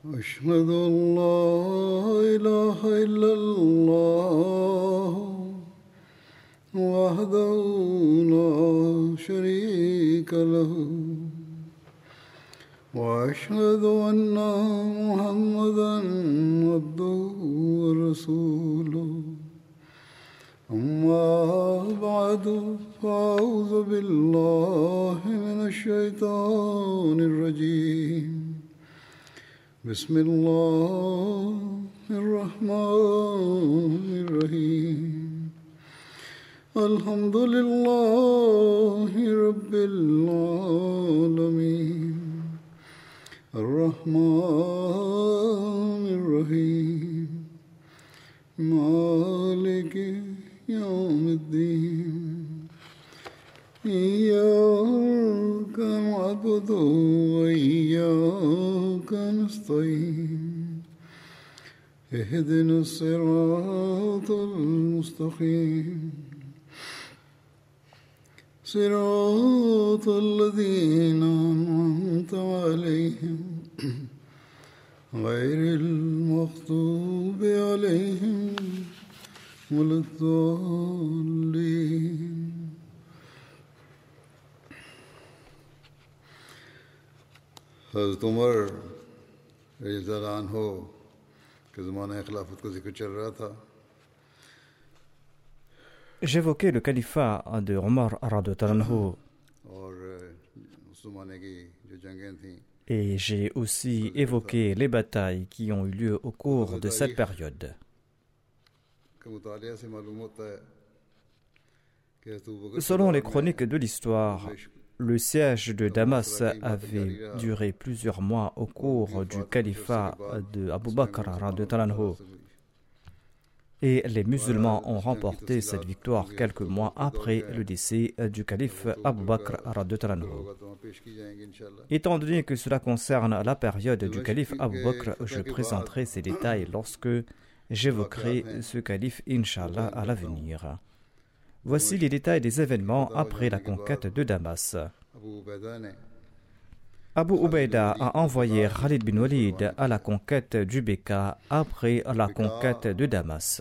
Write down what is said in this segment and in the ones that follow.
أشهد أن لا إله إلا الله وحده لا شريك له وأشهد أن محمدا عبده ورسوله أما بعد فأعوذ بالله من الشيطان الرجيم بسم الله الرحمن الرحيم الحمد لله رب العالمين الرحمن الرحيم مالك يوم الدين إياك نعبد وإياك نستعين اهدنا الصراط المستقيم صراط الذين أنعمت عليهم غير المغضوب عليهم ولا الضالين. حضرت عمر رضی اللہ عنہ کے زمانہ خلافت کا ذکر چل رہا تھا. J'évoquais le califat de Omar radhiyallahu anhu et j'ai aussi évoqué les batailles qui ont eu lieu au cours de cette période. Selon les chroniques de l'histoire, le siège de Damas avait duré plusieurs mois au cours du califat de Abu Bakr radhiyallahu anhu. Et les musulmans ont remporté cette victoire quelques mois après le décès du calife Abu Bakr radhiyallahu anhu. Étant donné que cela concerne la période du calife Abu Bakr, je présenterai ces détails lorsque j'évoquerai ce calife, Inch'Allah, à l'avenir. Voici les détails des événements après la conquête de Damas. Abu Ubaïda a envoyé Khalid bin Walid à la conquête du Beka après la conquête de Damas.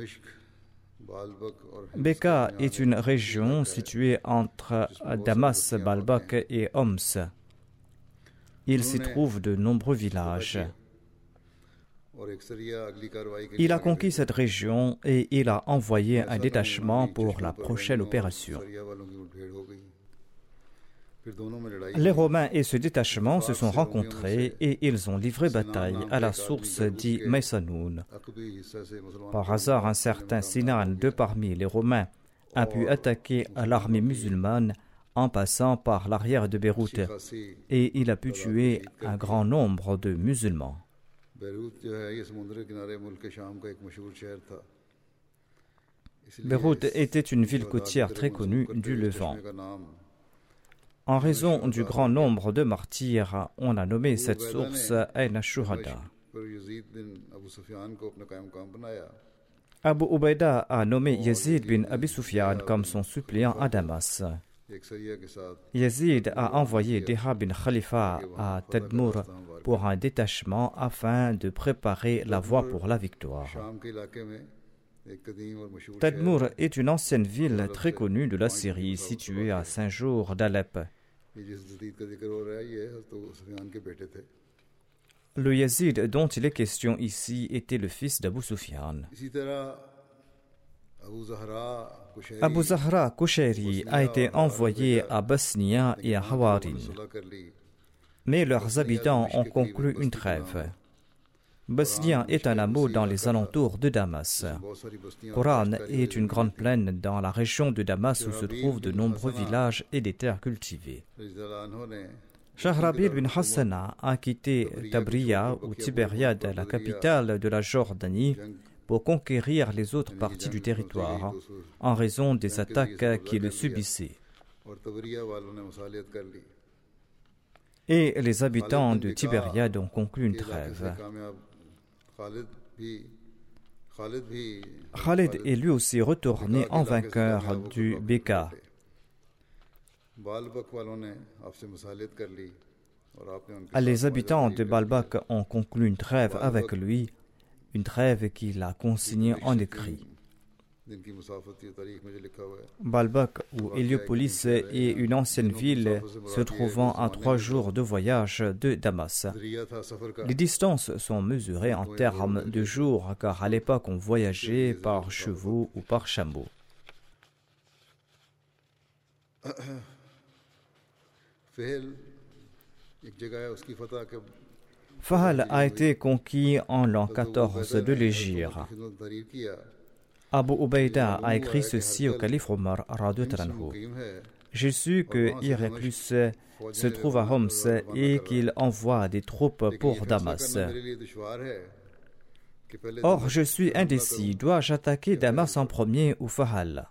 Beka est une région située entre Damas, Balbak et Homs. Il s'y trouve de nombreux villages. Il a conquis cette région et il a envoyé un détachement pour la prochaine opération. Les Romains et ce détachement se sont rencontrés et ils ont livré bataille à la source dit Maïsanoun. Par hasard, un certain Sinan de parmi les Romains a pu attaquer l'armée musulmane en passant par l'arrière de Beyrouth et il a pu tuer un grand nombre de musulmans. Beyrouth était une ville côtière très connue du Levant. En raison du grand nombre de martyrs, on a nommé cette source Ain al-Shuhada. Abu Ubaïda a nommé Yazid bin Abi Sufyan comme son suppléant à Damas. Yazid a envoyé Diha bin Khalifa à Tadmour pour un détachement afin de préparer la voie pour la victoire. Tadmour est une ancienne ville très connue de la Syrie, située à 5 jours d'Alep. Le Yazid dont il est question ici était le fils d'Abu Sufyan. Abu Zahra Kushairi a été envoyé à Basnia et à Hawarin. Mais leurs habitants ont conclu une trêve. Basnia est un hameau dans les alentours de Damas. Quran est une grande plaine dans la région de Damas où se trouvent de nombreux villages et des terres cultivées. Shahrabir bin Hassana a quitté Tabriya ou Tibériade, la capitale de la Jordanie, pour conquérir les autres parties du territoire en raison des attaques qu'il subissait. Et les habitants de Tibériade ont conclu une trêve. Khalid est lui aussi retourné en vainqueur du Beka. Les habitants de Balbak ont conclu une trêve avec lui, une trêve qu'il a consignée en écrit. Balbak ou Héliopolis est une ancienne ville se trouvant à 3 jours de voyage de Damas. Les distances sont mesurées en termes de jours car à l'époque on voyageait par chevaux ou par chameaux. Fahal a été conquis en l'an 14 de l'Hégire. Abu Ubaïda a écrit ceci au calife Omar radhiyallahu anhu. J'ai su que Héraclus se trouve à Homs et qu'il envoie des troupes pour Damas. Or, je suis indécis. Dois-je attaquer Damas en premier ou Fahal?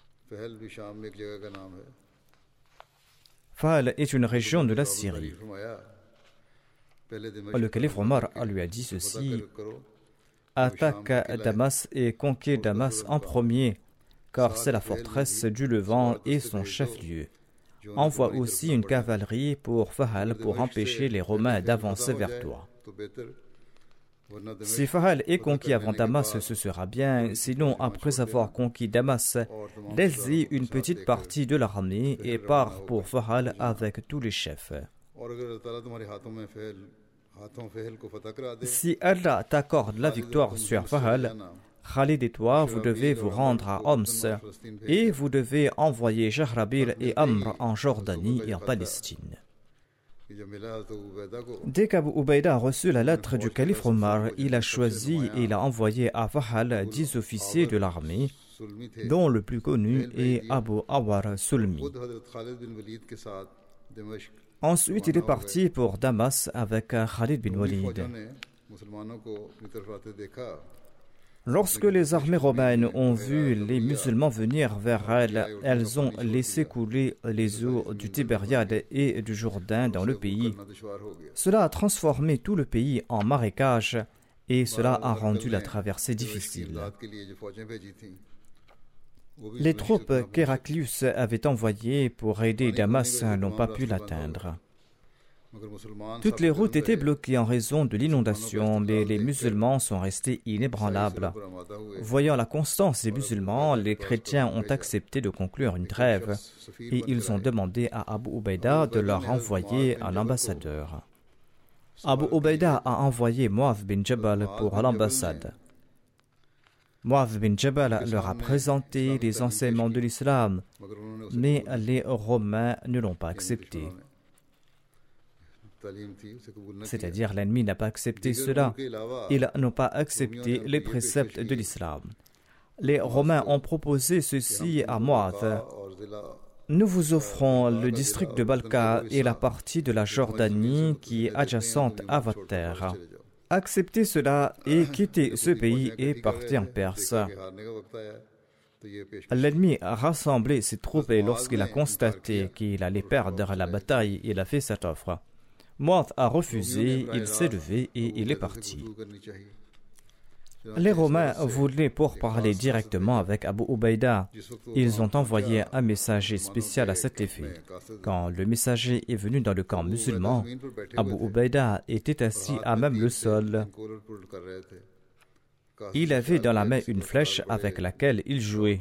Fahal est une région de la Syrie. Le calife Omar lui a dit ceci: attaque Damas et conquiert Damas en premier, car c'est la forteresse du Levant et son chef-lieu. Envoie aussi une cavalerie pour Fahal pour empêcher les Romains d'avancer vers toi. Si Fahal est conquis avant Damas, ce sera bien. Sinon, après avoir conquis Damas, laisse-y une petite partie de l'armée et pars pour Fahal avec tous les chefs. Si Allah t'accorde la victoire sur Fahal, Khalid et toi, vous devez vous rendre à Homs et vous devez envoyer Jahrabil et Amr en Jordanie et en Palestine. Dès qu'Abu Ubaïda a reçu la lettre du calife Omar, il a choisi et il a envoyé à Fahal 10 officiers de l'armée, dont le plus connu est Abu Awar Sulmi. Ensuite, il est parti pour Damas avec Khalid bin Walid. Lorsque les armées romaines ont vu les musulmans venir vers elles, elles ont laissé couler les eaux du Tibériade et du Jourdain dans le pays. Cela a transformé tout le pays en marécage et cela a rendu la traversée difficile. Les troupes qu'Héraclius avait envoyées pour aider Damas n'ont pas pu l'atteindre. Toutes les routes étaient bloquées en raison de l'inondation, mais les musulmans sont restés inébranlables. Voyant la constance des musulmans, les chrétiens ont accepté de conclure une trêve et ils ont demandé à Abu Ubaïda de leur envoyer un ambassadeur. Abu Ubaïda a envoyé Mu'adh bin Jabal pour l'ambassade. Mu'adh bin Jabal leur a présenté les enseignements de l'islam, mais les Romains ne l'ont pas accepté. C'est-à-dire l'ennemi n'a pas accepté cela. Ils n'ont pas accepté les préceptes de l'islam. Les Romains ont proposé ceci à Mu'adh: nous vous offrons le district de Balka et la partie de la Jordanie qui est adjacente à votre terre. Acceptez cela et quittez ce pays et partez en Perse. L'ennemi a rassemblé ses troupes et lorsqu'il a constaté qu'il allait perdre la bataille, il a fait cette offre. Mu'adh a refusé, il s'est levé et il est parti. Les Romains voulaient pourparler directement avec Abu Ubaïda. Ils ont envoyé un messager spécial à cet effet. Quand le messager est venu dans le camp musulman, Abu Ubaïda était assis à même le sol. Il avait dans la main une flèche avec laquelle il jouait.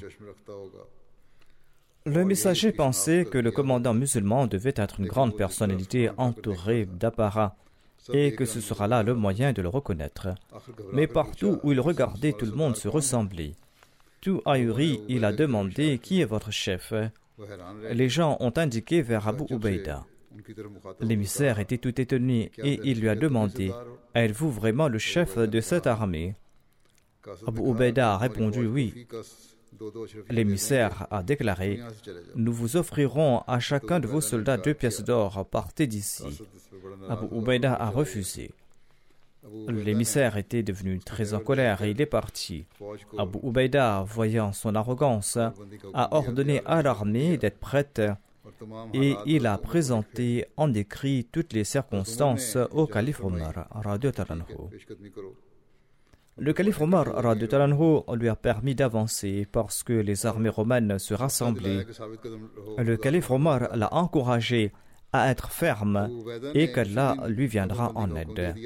Le messager pensait que le commandant musulman devait être une grande personnalité entourée d'apparat et que ce sera là le moyen de le reconnaître. Mais partout où il regardait, tout le monde se ressemblait. Tout ahuri, il a demandé: qui est votre chef? Les gens ont indiqué vers Abu Ubaïda. L'émissaire était tout étonné et il lui a demandé: êtes-vous vraiment le chef de cette armée? Abu Ubaïda a répondu: oui. L'émissaire a déclaré: nous vous offrirons à chacun de vos soldats 2 pièces d'or, partez d'ici. Abu Ubaïda a refusé. L'émissaire était devenu très en colère et il est parti. Abu Ubaïda, voyant son arrogance, a ordonné à l'armée d'être prête et il a présenté en écrit toutes les circonstances au calife Omar radhiyallahu anhu. Le calife Omar radhiyallahu anhu lui a permis d'avancer parce que les armées romaines se rassemblaient. Le calife Omar l'a encouragé à être ferme et qu'Allah lui viendra en aide.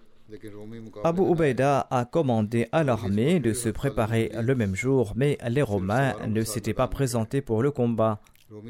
Abu Ubaïda a commandé à l'armée de se préparer le même jour, mais les Romains ne s'étaient pas présentés pour le combat.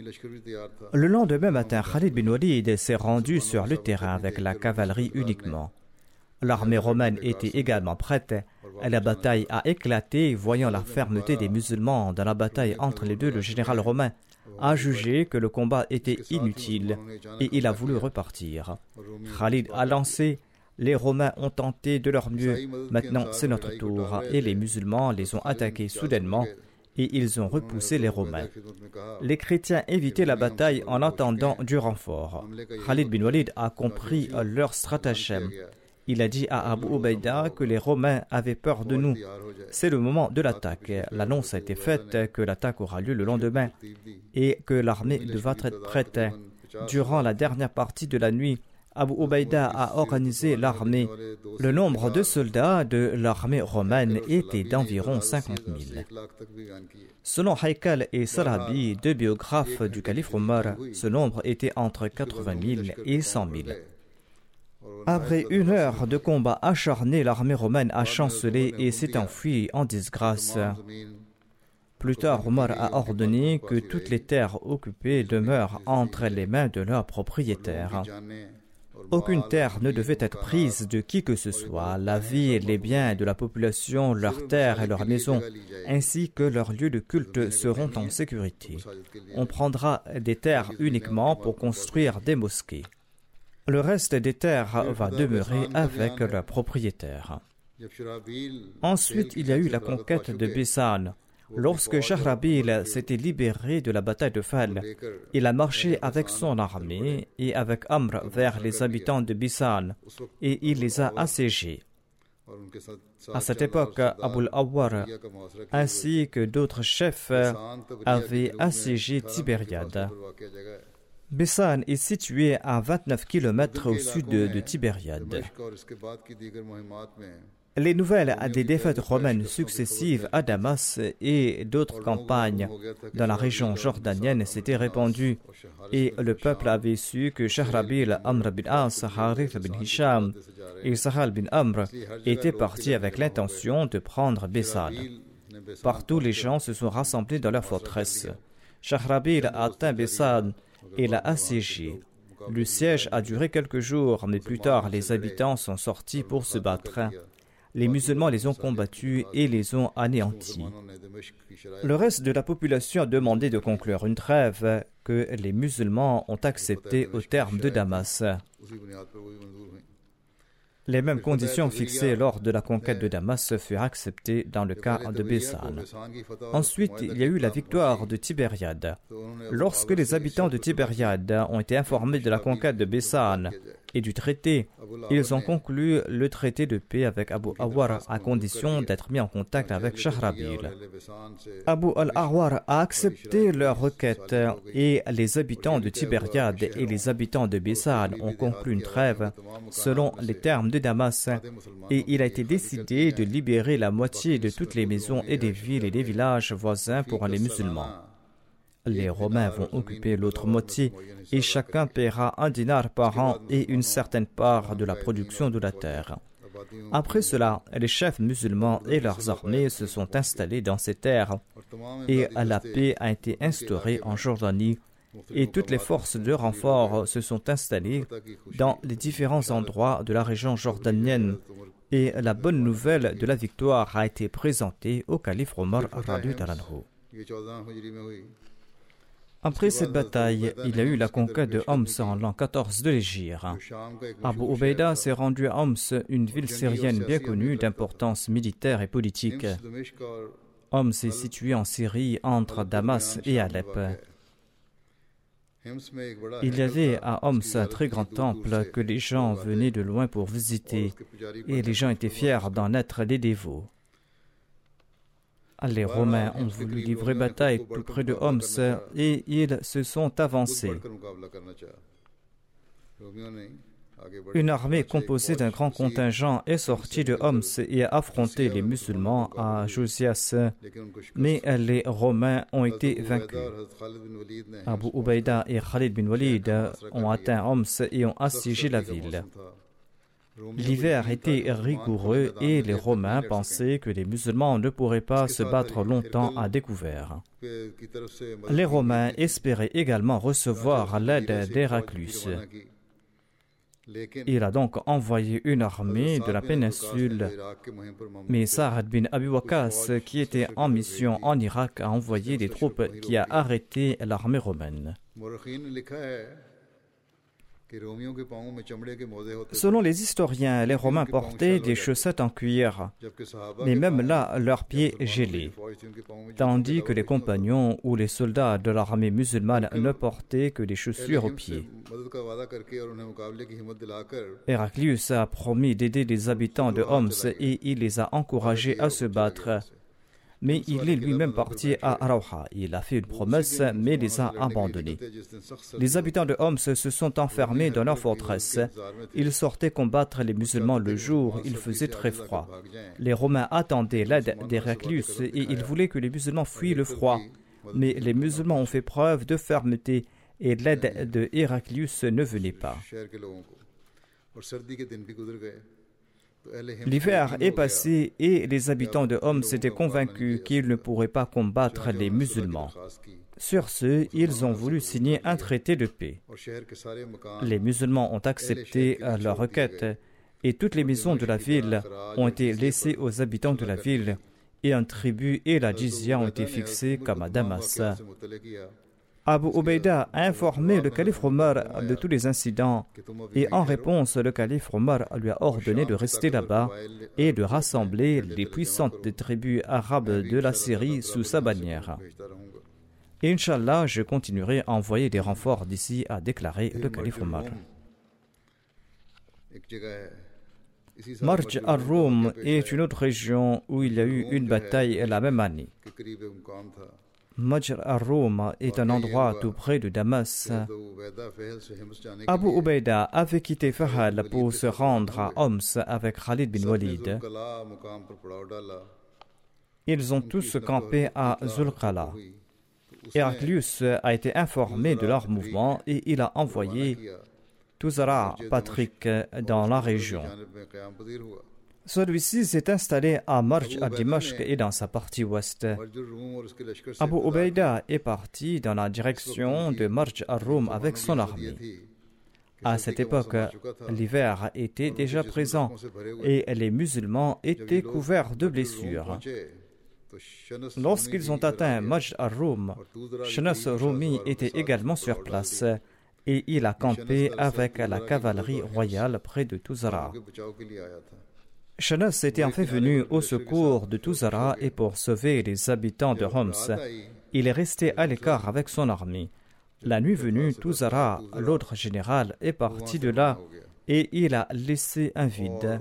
Le lendemain matin, Khalid bin Walid s'est rendu sur le terrain avec la cavalerie uniquement. L'armée romaine était également prête. La bataille a éclaté. Voyant la fermeté des musulmans dans la bataille entre les deux, le général romain a jugé que le combat était inutile et il a voulu repartir. Khalid a lancé. Les Romains ont tenté de leur mieux. Maintenant, c'est notre tour. Et les musulmans les ont attaqués soudainement et ils ont repoussé les Romains. Les chrétiens évitaient la bataille en attendant du renfort. Khalid bin Walid a compris leur stratagème. Il a dit à Abu Ubaïda que les Romains avaient peur de nous. C'est le moment de l'attaque. L'annonce a été faite que l'attaque aura lieu le lendemain et que l'armée devra être prête. Durant la dernière partie de la nuit, Abu Ubaïda a organisé l'armée. Le nombre de soldats de l'armée romaine était d'environ 50 000. Selon Haykal et Sarabi, deux biographes du calife Omar, ce nombre était entre 80 000 et 100 000. Après une heure de combat acharné, l'armée romaine a chancelé et s'est enfuie en disgrâce. Plus tard, Omar a ordonné que toutes les terres occupées demeurent entre les mains de leurs propriétaires. Aucune terre ne devait être prise de qui que ce soit. La vie, les biens de la population, leurs terres et leurs maisons, ainsi que leurs lieux de culte seront en sécurité. On prendra des terres uniquement pour construire des mosquées. Le reste des terres va demeurer avec leurs propriétaires. Ensuite, il y a eu la conquête de Bisan. Lorsque Shahrabil s'était libéré de la bataille de Fal, il a marché avec son armée et avec Amr vers les habitants de Bisan et il les a assiégés. À cette époque, Abul Awwar ainsi que d'autres chefs avaient assiégé Tibériade. Bisan est situé à 29 km au sud de Tibériade. Les nouvelles des défaites romaines successives à Damas et d'autres campagnes dans la région jordanienne s'étaient répandues et le peuple avait su que Shahrabil, Amr bin As, Harith bin Hisham et Sahal bin Amr étaient partis avec l'intention de prendre Bisan. Partout, les gens se sont rassemblés dans leur forteresse. Shahrabil a atteint Bisan et l'a assiégé. Le siège a duré quelques jours, mais plus tard, les habitants sont sortis pour se battre. Les musulmans les ont combattus et les ont anéantis. Le reste de la population a demandé de conclure une trêve que les musulmans ont acceptée au terme de Damas. Les mêmes conditions fixées lors de la conquête de Damas furent acceptées dans le cas de Bisan. Ensuite, il y a eu la victoire de Tibériade. Lorsque les habitants de Tibériade ont été informés de la conquête de Bisan et du traité, ils ont conclu le traité de paix avec Abu Awwar à condition d'être mis en contact avec Shahrabil. Abu al-Awwar a accepté leur requête et les habitants de Tibériade et les habitants de Bisan ont conclu une trêve selon les termes de Damas et il a été décidé de libérer la moitié de toutes les maisons et des villes et des villages voisins pour les musulmans. Les Romains vont occuper l'autre moitié et chacun paiera 1 dinar par an et une certaine part de la production de la terre. Après cela, les chefs musulmans et leurs armées se sont installés dans ces terres et la paix a été instaurée en Jordanie et toutes les forces de renfort se sont installées dans les différents endroits de la région jordanienne et la bonne nouvelle de la victoire a été présentée au calife Omar radhiyallahu anhu. Après cette bataille, il y a eu la conquête de Homs en l'an 14 de l'Hégire. Abu Ubaïda s'est rendu à Homs, une ville syrienne bien connue d'importance militaire et politique. Homs est située en Syrie entre Damas et Alep. Il y avait à Homs un très grand temple que les gens venaient de loin pour visiter et les gens étaient fiers d'en être les dévots. Les Romains ont voulu livrer bataille tout près de Homs et ils se sont avancés. Une armée composée d'un grand contingent est sortie de Homs et a affronté les musulmans à Josias, mais les Romains ont été vaincus. Abu Ubaïda et Khalid bin Walid ont atteint Homs et ont assiégé la ville. L'hiver était rigoureux et les Romains pensaient que les musulmans ne pourraient pas se battre longtemps à découvert. Les Romains espéraient également recevoir l'aide d'Héraclius. Il a donc envoyé une armée de la péninsule, mais Sa'ad bin Abi Waqqas, qui était en mission en Irak, a envoyé des troupes qui a arrêté l'armée romaine. Selon les historiens, les Romains portaient des chaussettes en cuir, mais même là, leurs pieds gelaient, tandis que les compagnons ou les soldats de l'armée musulmane ne portaient que des chaussures aux pieds. Héraclius a promis d'aider les habitants de Homs et il les a encouragés à se battre. Mais il est lui-même parti à Rawha. Il a fait une promesse, mais les a abandonnés. Les habitants de Homs se sont enfermés dans leur forteresse. Ils sortaient combattre les musulmans le jour, il faisait très froid. Les Romains attendaient l'aide d'Héraclius et ils voulaient que les musulmans fuient le froid. Mais les musulmans ont fait preuve de fermeté et l'aide de Héraclius ne venait pas. L'hiver est passé et les habitants de Homs étaient convaincus qu'ils ne pourraient pas combattre les musulmans. Sur ce, ils ont voulu signer un traité de paix. Les musulmans ont accepté leur requête et toutes les maisons de la ville ont été laissées aux habitants de la ville et un tribut et la jizya ont été fixés comme à Damas. Abu Ubaïda a informé le calife Omar de tous les incidents et en réponse, le calife Omar lui a ordonné de rester là-bas et de rassembler les puissantes tribus arabes de la Syrie sous sa bannière. Et Inch'Allah, je continuerai à envoyer des renforts d'ici, a déclaré le calife Omar. Marj al-Rum est une autre région où il y a eu une bataille la même année. Majr al-Rum est un endroit tout près de Damas. Abu Ubaïda avait quitté Fahal pour se rendre à Homs avec Khalid bin Walid. Ils ont tous campé à Zulqala. Héraclius a été informé de leur mouvement et il a envoyé Tuzara Patrick dans la région. Celui-ci s'est installé à Marj al-Dimashq et dans sa partie ouest. Abu Ubaïda est parti dans la direction de Marj al-Rum avec son armée. À cette époque, l'hiver était déjà présent et les musulmans étaient couverts de blessures. Lorsqu'ils ont atteint Marj al-Rum, Shanas Rumi était également sur place et il a campé avec la cavalerie royale près de Tuzara. Shanas était en fait venu au secours de Tuzara et pour sauver les habitants de Homs, il est resté à l'écart avec son armée. La nuit venue, Tuzara, l'autre général, est parti de là et il a laissé un vide.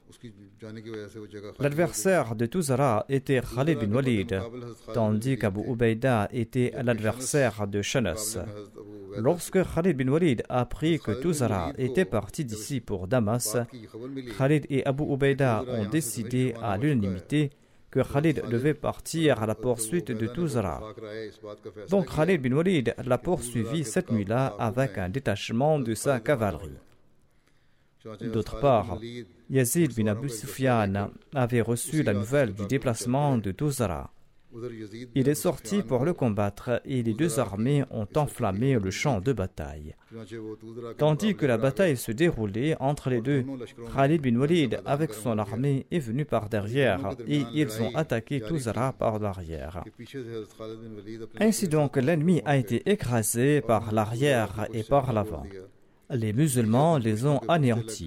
L'adversaire de Tuzara était Khalid bin Walid, tandis qu'Abu Ubaïda était l'adversaire de Shanas. Lorsque Khalid bin Walid a appris que Tuzara était parti d'ici pour Damas, Khalid et Abu Ubaïda ont décidé à l'unanimité que Khalid devait partir à la poursuite de Tuzara. Donc Khalid bin Walid l'a poursuivi cette nuit-là avec un détachement de sa cavalerie. D'autre part, Yazid bin Abu Sufyan avait reçu la nouvelle du déplacement de Tuzara. Il est sorti pour le combattre et les deux armées ont enflammé le champ de bataille. Tandis que la bataille se déroulait entre les deux, Khalid bin Walid avec son armée est venu par derrière et ils ont attaqué Tuzara par l'arrière. Ainsi donc, l'ennemi a été écrasé par l'arrière et par l'avant. Les musulmans les ont anéantis.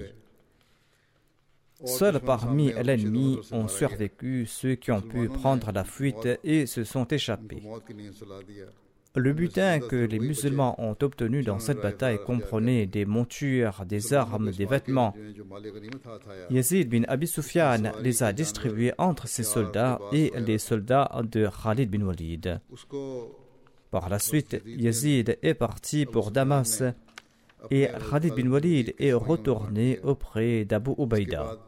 Seuls parmi l'ennemi ont survécu ceux qui ont pu prendre la fuite et se sont échappés. Le butin que les musulmans ont obtenu dans cette bataille comprenait des montures, des armes, des vêtements. Yazid bin Abi Sufyan les a distribués entre ses soldats et les soldats de Khalid bin Walid. Par la suite, Yazid est parti pour Damas, et Khalid bin Walid est retourné auprès d'Abu Ubaïda.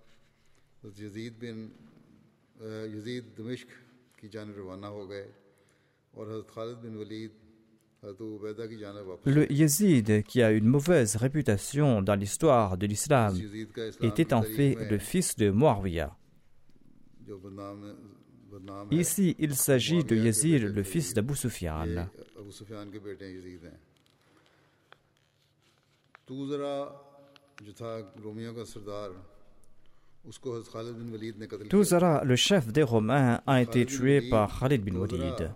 Le Yezid, qui a une mauvaise réputation dans l'histoire de l'islam, était en fait le fils de Muawiyah. Ici, il s'agit de Yezid, le fils d'Abu Sufyan. Tuzara, le chef des Romains, a été tué par Khalid bin Walid.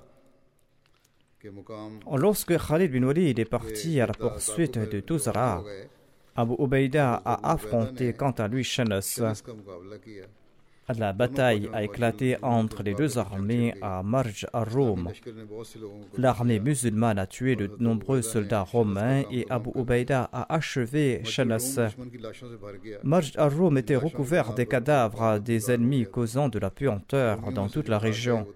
Lorsque Khalid bin Walid est parti à la poursuite de Tuzara, Abu Ubaïda a affronté quant à lui Shanas. La bataille a éclaté entre les deux armées à Marj al-Rum. L'armée musulmane a tué de nombreux soldats romains et Abu Ubaïda a achevé Shanas. Marj al-Rum était recouvert des cadavres des ennemis causant de la puanteur dans toute la région.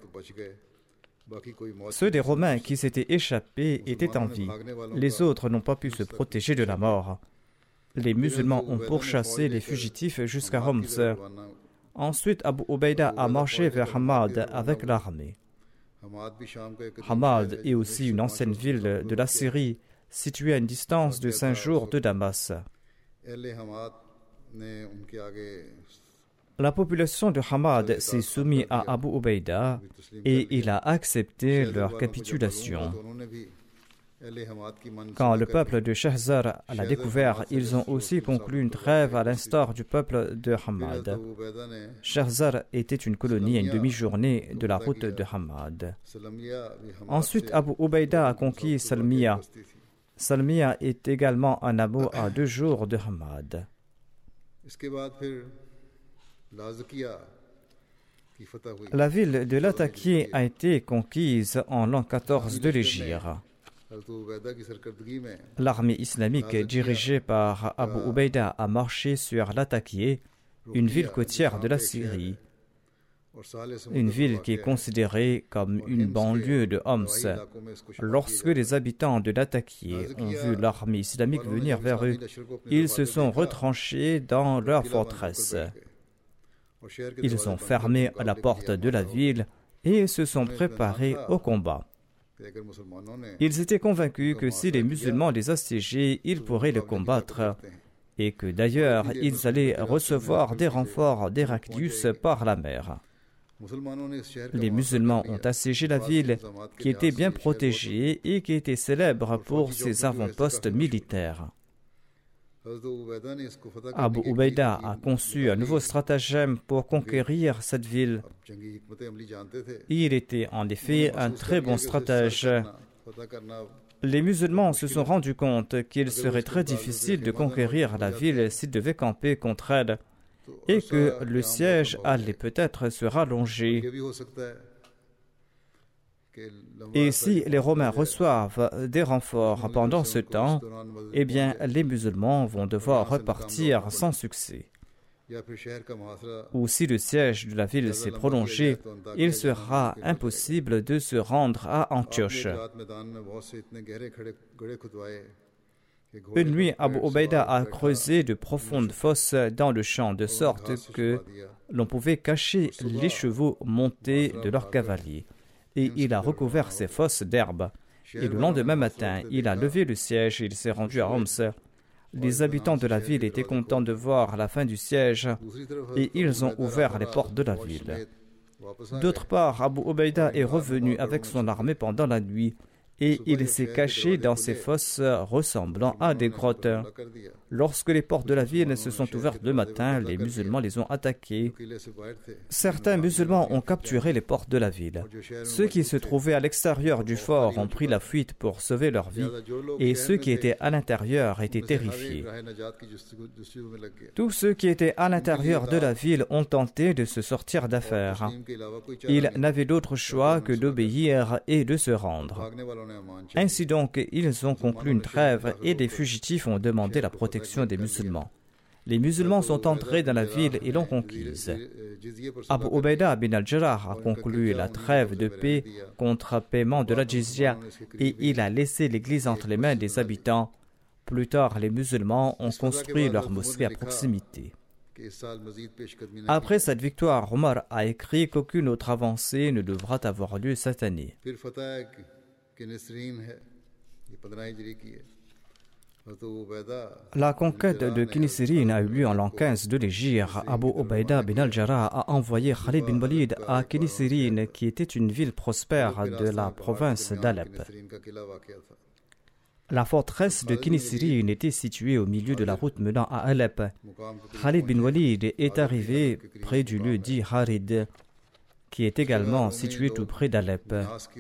Ceux des Romains qui s'étaient échappés étaient en vie. Les autres n'ont pas pu se protéger de la mort. Les musulmans ont pourchassé les fugitifs jusqu'à Homs. Ensuite, Abu Ubaïda a marché vers Hamad avec l'armée. Hamad est aussi une ancienne ville de la Syrie, située à une distance de 5 jours de Damas. La population de Hamad s'est soumise à Abu Ubaïda et il a accepté leur capitulation. Quand le peuple de Shahzar l'a découvert, ils ont aussi conclu une trêve à l'instar du peuple de Hamad. Shahzar était une colonie à une demi-journée de la route de Hamad. Ensuite, Abu Ubaïda a conquis Salmiya. Salmiya est également un hameau à 2 jours de Hamad. La ville de Latakié a été conquise en l'an 14 de l'Hégire. L'armée islamique dirigée par Abu Ubaïda a marché sur Latakié, une ville côtière de la Syrie, une ville qui est considérée comme une banlieue de Homs. Lorsque les habitants de Latakié ont vu l'armée islamique venir vers eux, ils se sont retranchés dans leur forteresse. Ils ont fermé la porte de la ville et se sont préparés au combat. Ils étaient convaincus que si les musulmans les assiégeaient, ils pourraient les combattre et que d'ailleurs ils allaient recevoir des renforts d'Héraclius par la mer. Les musulmans ont assiégé la ville qui était bien protégée et qui était célèbre pour ses avant-postes militaires. Abu Ubaïda a conçu un nouveau stratagème pour conquérir cette ville. Il était en effet un très bon stratège. Les musulmans se sont rendus compte qu'il serait très difficile de conquérir la ville s'ils devaient camper contre elle et que le siège allait peut-être se rallonger. Et si les Romains reçoivent des renforts pendant ce temps, eh bien, les musulmans vont devoir repartir sans succès. Ou si le siège de la ville s'est prolongé, il sera impossible de se rendre à Antioche. Une nuit, Abu Ubaïda a creusé de profondes fosses dans le champ, de sorte que l'on pouvait cacher les chevaux montés de leurs cavaliers. Et il a recouvert ces fosses d'herbe. Et le lendemain matin, il a levé le siège et il s'est rendu à Homs. Les habitants de la ville étaient contents de voir la fin du siège et ils ont ouvert les portes de la ville. D'autre part, Abu Ubaïda est revenu avec son armée pendant la nuit et il s'est caché dans ces fosses ressemblant à des grottes. Lorsque les portes de la ville se sont ouvertes le matin, les musulmans les ont attaqués. Certains musulmans ont capturé les portes de la ville. Ceux qui se trouvaient à l'extérieur du fort ont pris la fuite pour sauver leur vie et ceux qui étaient à l'intérieur étaient terrifiés. Tous ceux qui étaient à l'intérieur de la ville ont tenté de se sortir d'affaire. Ils n'avaient d'autre choix que d'obéir et de se rendre. Ainsi donc, ils ont conclu une trêve et les fugitifs ont demandé la protection des musulmans. Les musulmans sont entrés dans la ville et l'ont conquise. Abu Ubaïda bin al-Jarrah a conclu la trêve de paix contre paiement de la jizya et il a laissé l'église entre les mains des habitants Plus tard, les musulmans ont construit leur mosquée à proximité. Après cette victoire, Omar a écrit qu'aucune autre avancée ne devra avoir lieu cette année. La conquête de Kinisirin a eu lieu en l'an 15 de l'Hégire. Abu Ubaïda bin al-Jarrah a envoyé Khalid bin Walid à Kinisirin, qui était une ville prospère de la province d'Alep. La forteresse de Kinisirin était située au milieu de la route menant à Alep. Khalid bin Walid est arrivé près du lieu dit Harid, qui est également situé tout près d'Alep.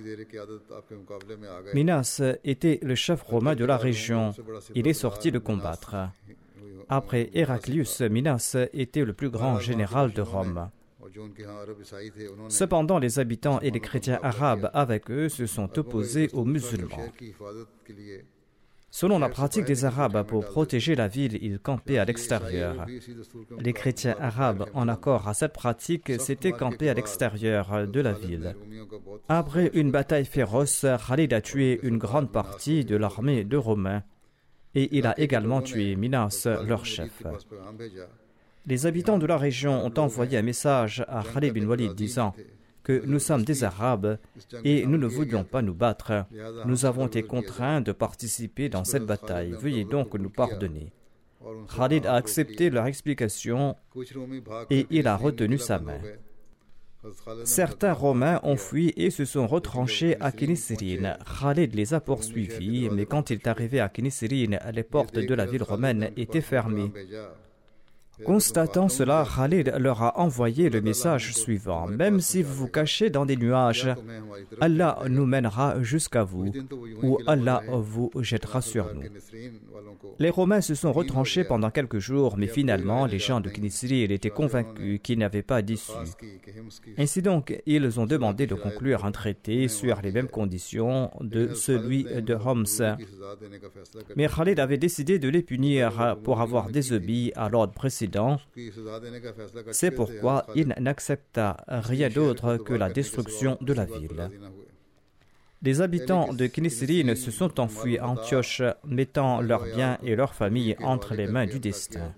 Minas était le chef romain de la région. Il est sorti de combattre. Après Héraclius, Minas était le plus grand général de Rome. Cependant, les habitants et les chrétiens arabes avec eux se sont opposés aux musulmans. Selon la pratique des Arabes, pour protéger la ville, ils campaient à l'extérieur. Les chrétiens arabes, en accord à cette pratique, s'étaient campés à l'extérieur de la ville. Après une bataille féroce, Khalid a tué une grande partie de l'armée de Romains et il a également tué Minas, leur chef. Les habitants de la région ont envoyé un message à Khalid bin Walid disant que nous sommes des Arabes et nous ne voulions pas nous battre. Nous avons été contraints de participer dans cette bataille. Veuillez donc nous pardonner. Khalid a accepté leur explication et il a retenu sa main. Certains Romains ont fui et se sont retranchés à Kinisirin. Khalid les a poursuivis, mais quand il est arrivé à Kinisirin, les portes de la ville romaine étaient fermées. Constatant cela, Khalid leur a envoyé le message suivant: même si vous vous cachez dans des nuages, Allah nous mènera jusqu'à vous, ou Allah vous jettera sur nous. Les Romains se sont retranchés pendant quelques jours, mais finalement, les gens de Kinisirin étaient convaincus qu'il n'y avait pas d'issue. Ainsi donc, ils ont demandé de conclure un traité sur les mêmes conditions de celui de Homs. Mais Khalid avait décidé de les punir pour avoir désobéi à l'ordre précédent. C'est pourquoi il n'accepta rien d'autre que la destruction de la ville. Les habitants de Kinisirin se sont enfuis à Antioche, mettant leurs biens et leurs familles entre les mains du destin.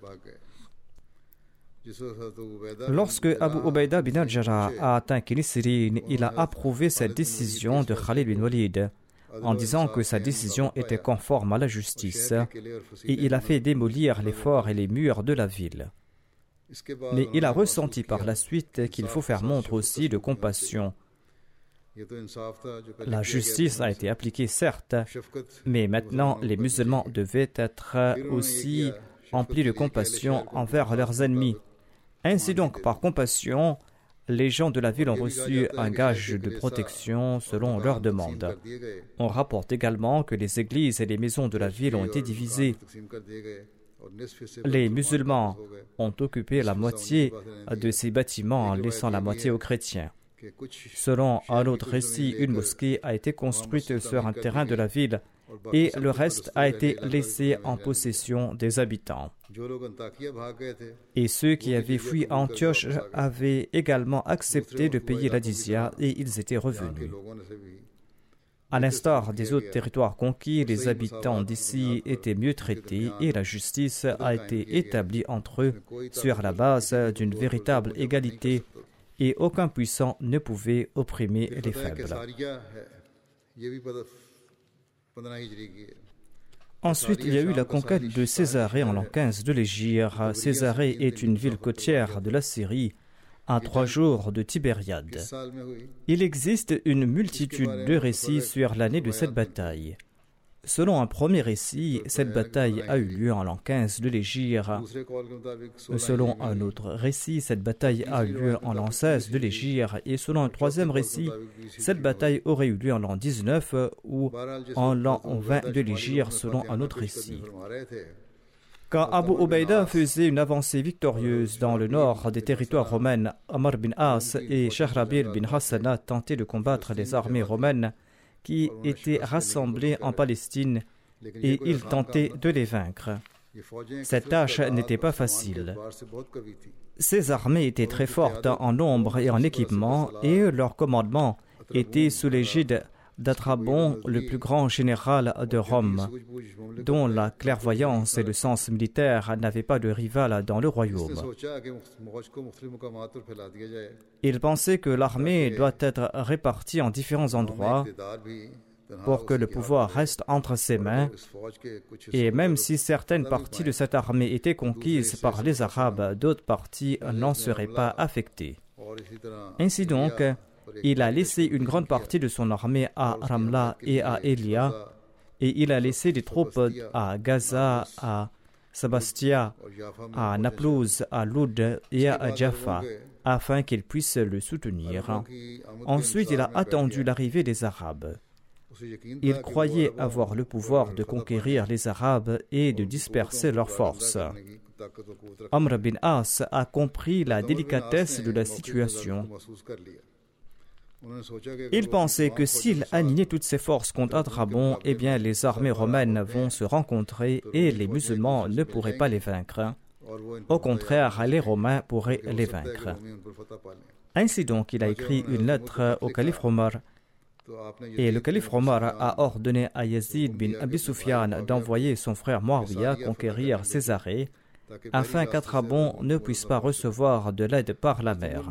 Lorsque Abu Ubaïda bin al-Jarrah a atteint Kinisirin, il a approuvé cette décision de Khalid bin Walid, en disant que sa décision était conforme à la justice, et il a fait démolir les forts et les murs de la ville. Mais il a ressenti par la suite qu'il faut faire montre aussi de compassion. La justice a été appliquée, certes, mais maintenant les musulmans devaient être aussi emplis de compassion envers leurs ennemis. Ainsi donc, par compassion, les gens de la ville ont reçu un gage de protection selon leurs demandes. On rapporte également que les églises et les maisons de la ville ont été divisées. Les musulmans ont occupé la moitié de ces bâtiments en laissant la moitié aux chrétiens. Selon un autre récit, une mosquée a été construite sur un terrain de la ville et le reste a été laissé en possession des habitants. Et ceux qui avaient fui à Antioche avaient également accepté de payer la jizya et ils étaient revenus. À l'instar des autres territoires conquis, les habitants d'ici étaient mieux traités et la justice a été établie entre eux sur la base d'une véritable égalité et aucun puissant ne pouvait opprimer les faibles. Ensuite, il y a eu la conquête de Césarée en l'an 15 de l'Hégire. Césarée est une ville côtière de la Syrie, à 3 jours de Tibériade. Il existe une multitude de récits sur l'année de cette bataille. Selon un premier récit, cette bataille a eu lieu en l'an 15 de l'Hégire. Selon un autre récit, cette bataille a eu lieu en l'an 16 de l'Hégire. Et selon un troisième récit, cette bataille aurait eu lieu en l'an 19 ou en l'an 20 de l'Hégire, selon un autre récit. Quand Abu Ubaïda faisait une avancée victorieuse dans le nord des territoires romains, Amr bin As et Shahrabil bin Hassana tentaient de combattre les armées romaines qui étaient rassemblées en Palestine et ils tentaient de les vaincre. Cette tâche n'était pas facile. Ces armées étaient très fortes en nombre et en équipement et leur commandement était sous l'égide d'Adrabon, le plus grand général de Rome, dont la clairvoyance et le sens militaire n'avaient pas de rival dans le royaume. Il pensait que l'armée doit être répartie en différents endroits pour que le pouvoir reste entre ses mains, et même si certaines parties de cette armée étaient conquises par les Arabes, d'autres parties n'en seraient pas affectées. Ainsi donc, il a laissé une grande partie de son armée à Ramla et à Elia, et il a laissé des troupes à Gaza, à Sabastia, à Naplouse, à Loud et à Jaffa, afin qu'ils puissent le soutenir. Ensuite, il a attendu l'arrivée des Arabes. Il croyait avoir le pouvoir de conquérir les Arabes et de disperser leurs forces. Amr bin As a compris la délicatesse de la situation. Il pensait que s'il alignait toutes ses forces contre Adrabon, eh bien les armées romaines vont se rencontrer et les musulmans ne pourraient pas les vaincre. Au contraire, les Romains pourraient les vaincre. Ainsi donc, il a écrit une lettre au calife Omar. Et le calife Omar a ordonné à Yazid bin Abi Sufyan d'envoyer son frère Muawiyah conquérir Césarée, afin qu'Adrabon ne puisse pas recevoir de l'aide par la mer.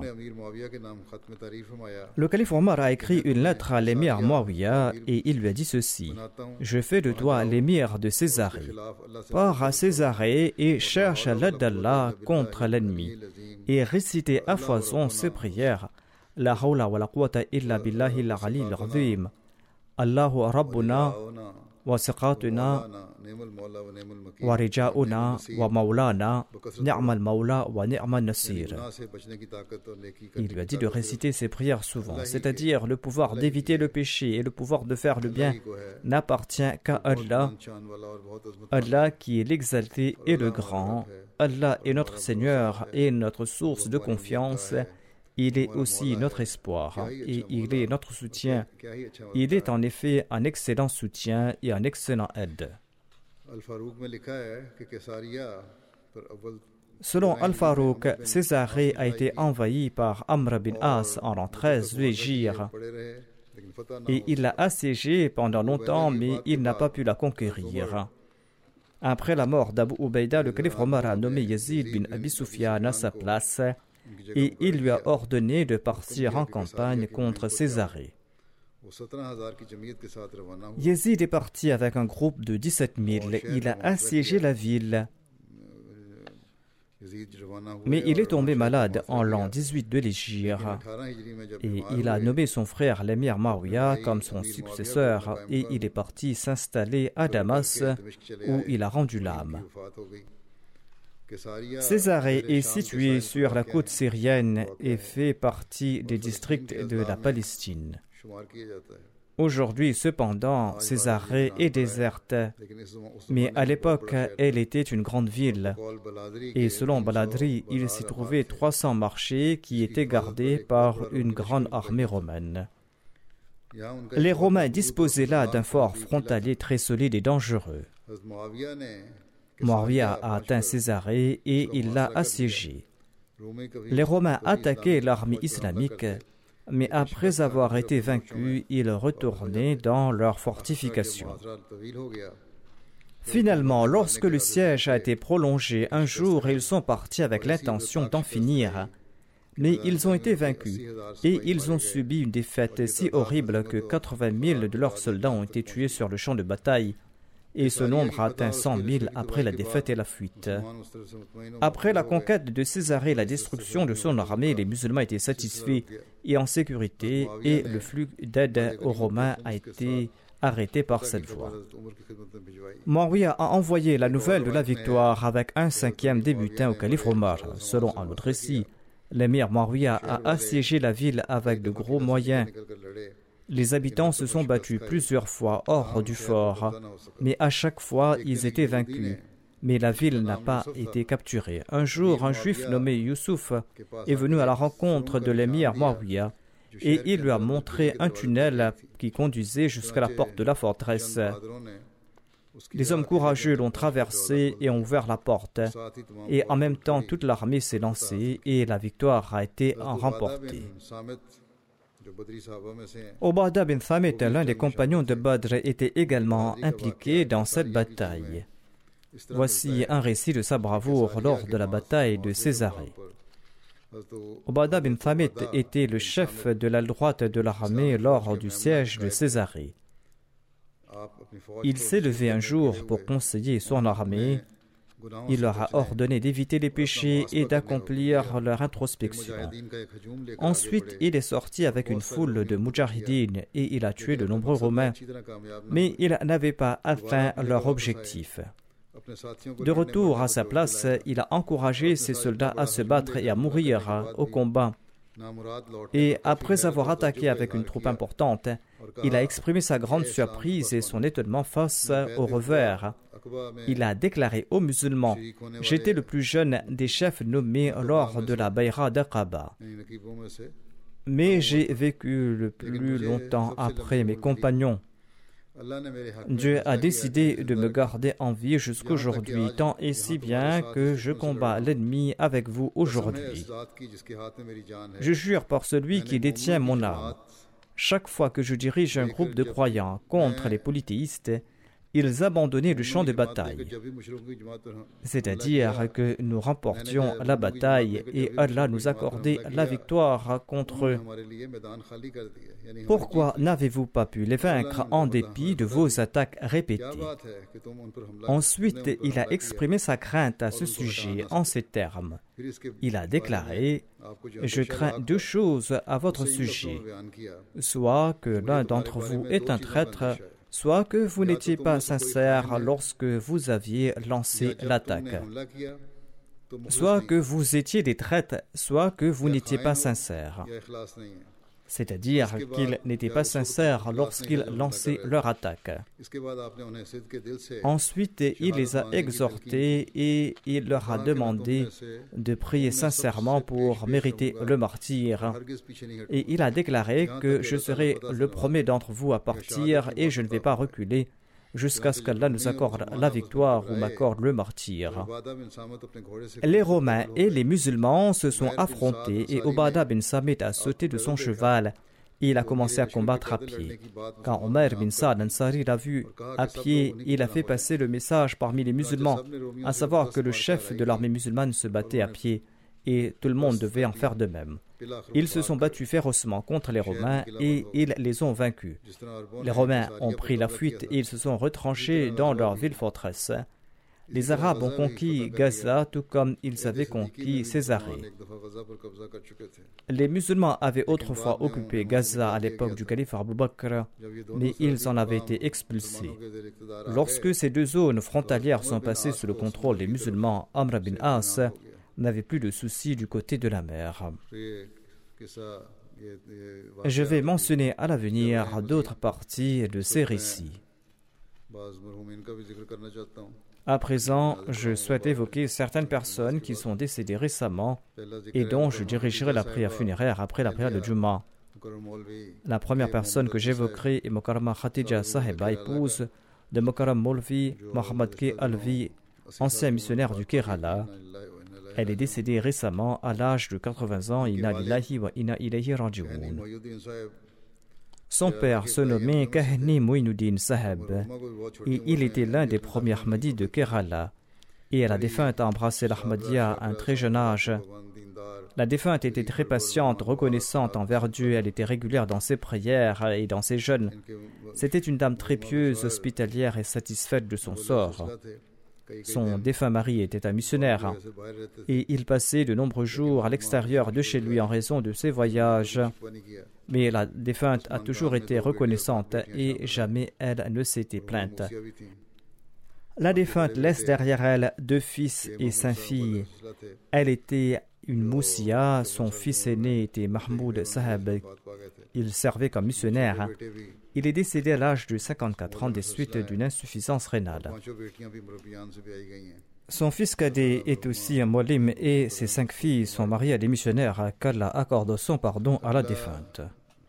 Le calife Omar a écrit une lettre à l'émir Muawiyah et il lui a dit ceci: « Je fais de toi l'émir de Césarée. Pars à Césarée et cherche l'aide d'Allah contre l'ennemi, et récitez à foison ces prières. La hawla wa la quwwata illa billahi al-ali al-azim. Allahu rabbuna wa siqatuna wa rijauna wa maulana ni'mal maula wa ni'mal nasir. » Il lui a dit de réciter ces prières souvent, c'est-à-dire le pouvoir d'éviter le péché et le pouvoir de faire le bien n'appartient qu'à Allah, Allah qui est l'exalté et le grand. Allah est notre Seigneur et notre source de confiance. Il est aussi notre espoir et il est notre soutien. Il est en effet un excellent soutien et un excellent aide. Selon Al-Farouk, Césarée a été envahie par Amr bin As en l'an 13 de l'Hégire. Et il l'a assiégée pendant longtemps, mais il n'a pas pu la conquérir. Après la mort d'Abu Ubaïda, le calife Omar a nommé Yazid bin Abi Sufyan à sa place et il lui a ordonné de partir en campagne contre Césarée. Yazid est parti avec un groupe de 17 000. Il a assiégé la ville. Mais il est tombé malade en l'an 18 de l'Hégire et il a nommé son frère l'émir Muawiyah comme son successeur et il est parti s'installer à Damas où il a rendu l'âme. Césarée est située sur la côte syrienne et fait partie des districts de la Palestine. Aujourd'hui, cependant, Césarée est déserte, mais à l'époque, elle était une grande ville. Et selon Baladri, il s'y trouvait 300 marchés qui étaient gardés par une grande armée romaine. Les Romains disposaient là d'un fort frontalier très solide et dangereux. Muawiyah a atteint Césarée et il l'a assiégée. Les Romains attaquaient l'armée islamique, mais après avoir été vaincus, ils retournaient dans leurs fortifications. Finalement, lorsque le siège a été prolongé, un jour, ils sont partis avec l'intention d'en finir. Mais ils ont été vaincus et ils ont subi une défaite si horrible que 80 000 de leurs soldats ont été tués sur le champ de bataille. Et ce nombre a atteint 100 000 après la défaite et la fuite. Après la conquête de Césarée et la destruction de son armée, les musulmans étaient satisfaits et en sécurité, et le flux d'aide aux Romains a été arrêté par cette voie. Muawiyah a envoyé la nouvelle de la victoire avec un 5e des butins au calife Omar. Selon un autre récit, l'émir Muawiyah a assiégé la ville avec de gros moyens. Les habitants se sont battus plusieurs fois hors du fort, mais à chaque fois, ils étaient vaincus. Mais la ville n'a pas été capturée. Un jour, un juif nommé Youssouf est venu à la rencontre de l'émir Muawiyah et il lui a montré un tunnel qui conduisait jusqu'à la porte de la forteresse. Les hommes courageux l'ont traversé et ont ouvert la porte. Et en même temps, toute l'armée s'est lancée et la victoire a été remportée. Ubadah bin Thamit, l'un des compagnons de Badr, était également impliqué dans cette bataille. Voici un récit de sa bravoure lors de la bataille de Césarée. Ubadah bin Thamit était le chef de l'aile droite de l'armée lors du siège de Césarée. Il s'est levé un jour pour conseiller son armée. Il leur a ordonné d'éviter les péchés et d'accomplir leur introspection. Ensuite, il est sorti avec une foule de mujahidines et il a tué de nombreux Romains, mais il n'avait pas atteint leur objectif. De retour à sa place, il a encouragé ses soldats à se battre et à mourir au combat. Et après avoir attaqué avec une troupe importante, il a exprimé sa grande surprise et son étonnement face au revers. Il a déclaré aux musulmans: « J'étais le plus jeune des chefs nommés lors de la Bayra d'Aqaba. Mais j'ai vécu le plus longtemps après mes compagnons. Dieu a décidé de me garder en vie jusqu'aujourd'hui, tant et si bien que je combats l'ennemi avec vous aujourd'hui. Je jure par celui qui détient mon âme. Chaque fois que je dirige un groupe de croyants contre les polythéistes, ils abandonnaient le champ de bataille. C'est-à-dire que nous remportions la bataille et Allah nous accordait la victoire contre eux. Pourquoi n'avez-vous pas pu les vaincre en dépit de vos attaques répétées? » Ensuite, il a exprimé sa crainte à ce sujet en ces termes. Il a déclaré: « Je crains deux choses à votre sujet, soit que l'un d'entre vous est un traître, soit que vous n'étiez pas sincère lorsque vous aviez lancé l'attaque. Soit que vous étiez des traîtres, soit que vous n'étiez pas sincères. » C'est-à-dire qu'ils n'étaient pas sincères lorsqu'ils lançaient leur attaque. Ensuite, il les a exhortés et il leur a demandé de prier sincèrement pour mériter le martyre. Et il a déclaré que je serai le premier d'entre vous à partir et je ne vais pas reculer jusqu'à ce qu'Allah nous accorde la victoire ou m'accorde le martyre. Les Romains et les musulmans se sont affrontés et Ubadah bin Samit a sauté de son cheval et il a commencé à combattre à pied. Quand Omar bin Saad Ansari l'a vu à pied, il a fait passer le message parmi les musulmans, à savoir que le chef de l'armée musulmane se battait à pied et tout le monde devait en faire de même. Ils se sont battus férocement contre les Romains et ils les ont vaincus. Les Romains ont pris la fuite et ils se sont retranchés dans leur ville-forteresse. Les Arabes ont conquis Gaza tout comme ils avaient conquis Césarée. Les musulmans avaient autrefois occupé Gaza à l'époque du calife Abu Bakr, mais ils en avaient été expulsés. Lorsque ces deux zones frontalières sont passées sous le contrôle des musulmans, Amr bin As n'avait plus de soucis du côté de la mer. Je vais mentionner à l'avenir d'autres parties de ces récits. À présent, je souhaite évoquer certaines personnes qui sont décédées récemment et dont je dirigerai la prière funéraire après la prière de Juma. La première personne que j'évoquerai est Mokarama Khatija Saheba, épouse de Mokaram Molvi Mohammad K. Alvi, ancien missionnaire du Kerala. Elle est décédée récemment à l'âge de 80 ans. Inna lillahi wa inna ilayhi raji'un. Son père se nommait Kahni Muinuddin Saheb et il était l'un des premiers Ahmadis de Kerala. Et la défunte a embrassé l'Ahmadiyya à un très jeune âge. La défunte était très patiente, reconnaissante envers Dieu. Elle était régulière dans ses prières et dans ses jeûnes. C'était une dame très pieuse, hospitalière et satisfaite de son sort. Son défunt mari était un missionnaire et il passait de nombreux jours à l'extérieur de chez lui en raison de ses voyages. Mais la défunte a toujours été reconnaissante et jamais elle ne s'était plainte. La défunte laisse derrière elle 2 fils et 5 filles. Elle était une moussia, son fils aîné était Mahmoud Saheb. Il servait comme missionnaire. Il est décédé à l'âge de 54 ans des suites d'une insuffisance rénale. Son fils cadet est aussi un molim et ses 5 filles sont mariées à des missionnaires. Qu'Allah accorde son pardon à la défunte.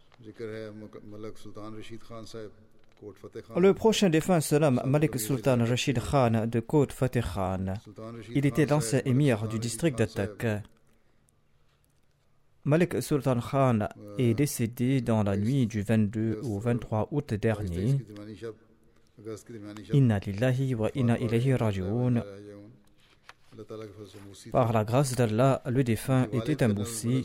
Le prochain défunt se nomme Malik Sultan Rashid Khan de Côte Fateh Khan. Il était l'ancien émir du district d'Attak. Malik Sultan Khan est décédé dans la nuit du 22 au 23 août dernier. Inna lillahi wa inna ilayhi raji'un. Par la grâce d'Allah, le défunt était un moussi.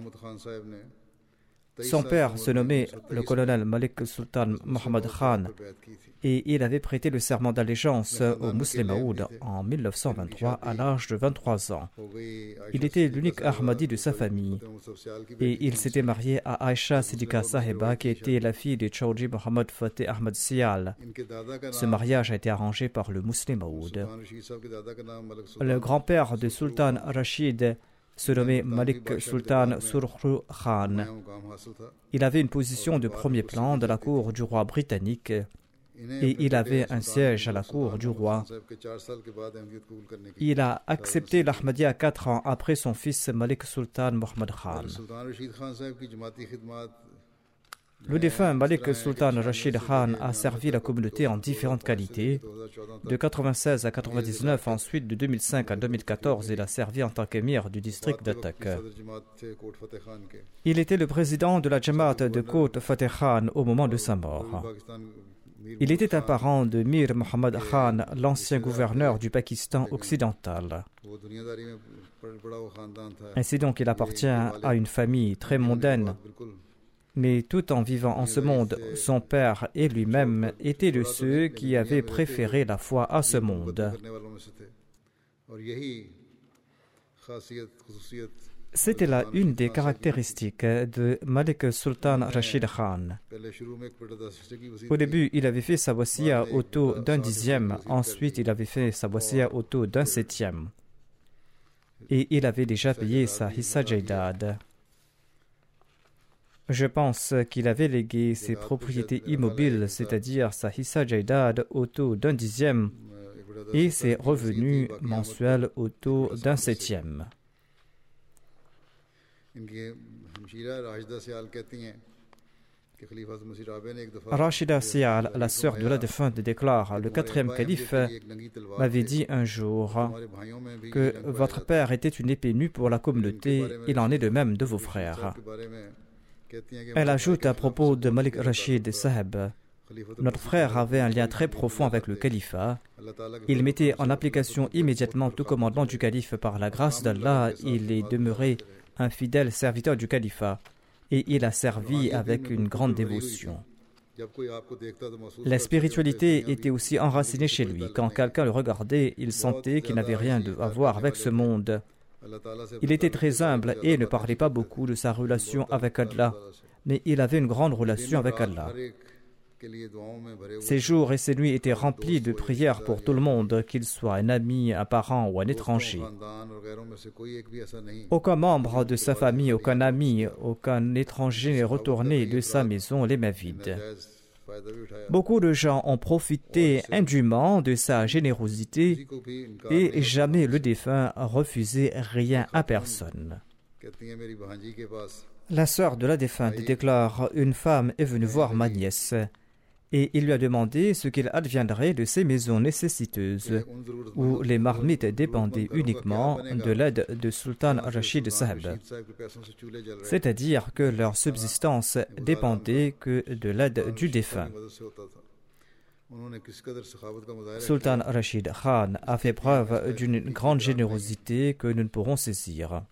Son père se nommait le colonel Malik Sultan Muhammad Khan et il avait prêté le serment d'allégeance au Muslim Maud en 1923 à l'âge de 23 ans. Il était l'unique Ahmadi de sa famille et il s'était marié à Aisha Siddiqa Sahiba qui était la fille de Chowdhury Muhammad Fateh Ahmad Sial. Ce mariage a été arrangé par le Muslim Maud. Le grand-père de Sultan Rashid se nommait Malik Sultan Surkhru Khan. Il avait une position de premier plan dans la cour du roi britannique et il avait un siège à la cour du roi. Il a accepté l'Ahmadiyya 4 ans après son fils Malik Sultan Muhammad Khan. Le défunt Malik Sultan Rashid Khan a servi la communauté en différentes qualités. De 1996 à 1999, ensuite de 2005 à 2014, il a servi en tant qu'émir du district d'Attak. Il était le président de la Jamaat de Côte Fateh Khan au moment de sa mort. Il était un parent de Mir Muhammad Khan, l'ancien gouverneur du Pakistan occidental. Ainsi donc, il appartient à une famille très mondaine. Mais tout en vivant en ce monde, son père et lui-même étaient de ceux qui avaient préféré la foi à ce monde. C'était là une des caractéristiques de Malik Sultan Rashid Khan. Au début, il avait fait sa wasiya au taux d'1/10, ensuite il avait fait sa wasiya au taux d'1/7. Et il avait déjà payé sa hissa jaydad. Je pense qu'il avait légué ses propriétés immobiles, c'est-à-dire sa hissa jaydad au taux d'1/10 et ses revenus mensuels au taux d'1/7. Rashida Sial, la sœur de la défunte, déclare: le 4e calife m'avait dit un jour que votre père était une épée nue pour la communauté, il en est de même de vos frères. Elle ajoute à propos de Malik Rashid Saheb: notre frère avait un lien très profond avec le califat. Il mettait en application immédiatement tout commandement du calife. Par la grâce d'Allah, il est demeuré un fidèle serviteur du califat et il a servi avec une grande dévotion. La spiritualité était aussi enracinée chez lui. Quand quelqu'un le regardait, il sentait qu'il n'avait rien à voir avec ce monde. Il était très humble et ne parlait pas beaucoup de sa relation avec Allah, mais il avait une grande relation avec Allah. Ses jours et ses nuits étaient remplis de prières pour tout le monde, qu'il soit un ami, un parent ou un étranger. Aucun membre de sa famille, aucun ami, aucun étranger n'est retourné de sa maison les mains vides. Beaucoup de gens ont profité indûment de sa générosité et jamais le défunt refusait rien à personne. La sœur de la défunte déclare: une femme est venue voir ma nièce et il lui a demandé ce qu'il adviendrait de ces maisons nécessiteuses où les marmites dépendaient uniquement de l'aide de Sultan Rashid Saheb, c'est-à-dire que leur subsistance dépendait que de l'aide du défunt. Sultan Rashid Khan a fait preuve d'une grande générosité que nous ne pourrons saisir.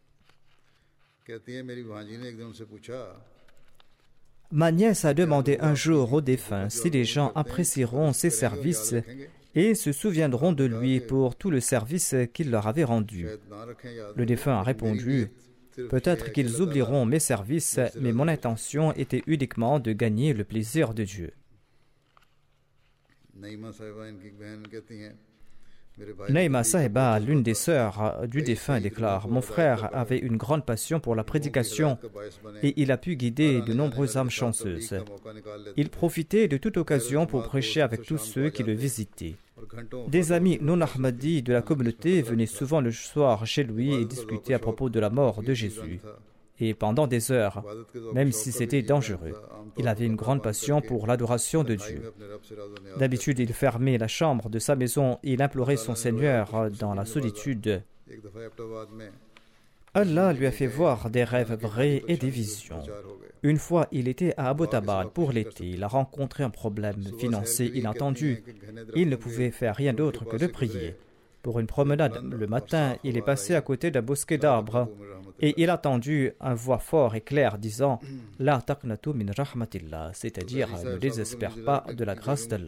Ma nièce a demandé un jour au défunt si les gens apprécieront ses services et se souviendront de lui pour tout le service qu'il leur avait rendu. Le défunt a répondu: peut-être qu'ils oublieront mes services, mais mon intention était uniquement de gagner le plaisir de Dieu. Naïma Sahiba, l'une des sœurs du défunt, déclare: mon frère avait une grande passion pour la prédication et il a pu guider de nombreuses âmes chanceuses. Il profitait de toute occasion pour prêcher avec tous ceux qui le visitaient. Des amis non-ahmadis de la communauté venaient souvent le soir chez lui et discutaient à propos de la mort de Jésus. Et pendant des heures, même si c'était dangereux, il avait une grande passion pour l'adoration de Dieu. D'habitude, il fermait la chambre de sa maison et il implorait son Seigneur dans la solitude. Allah lui a fait voir des rêves vrais et des visions. Une fois, il était à Abbottabad pour l'été. Il a rencontré un problème financier inattendu. Il ne pouvait faire rien d'autre que de prier. Pour une promenade le matin, il est passé à côté d'un bosquet d'arbres et il a entendu une voix forte et claire disant « La taqnatu min rahmatillah », c'est-à-dire « Ne désespère pas de la grâce d'Allah ».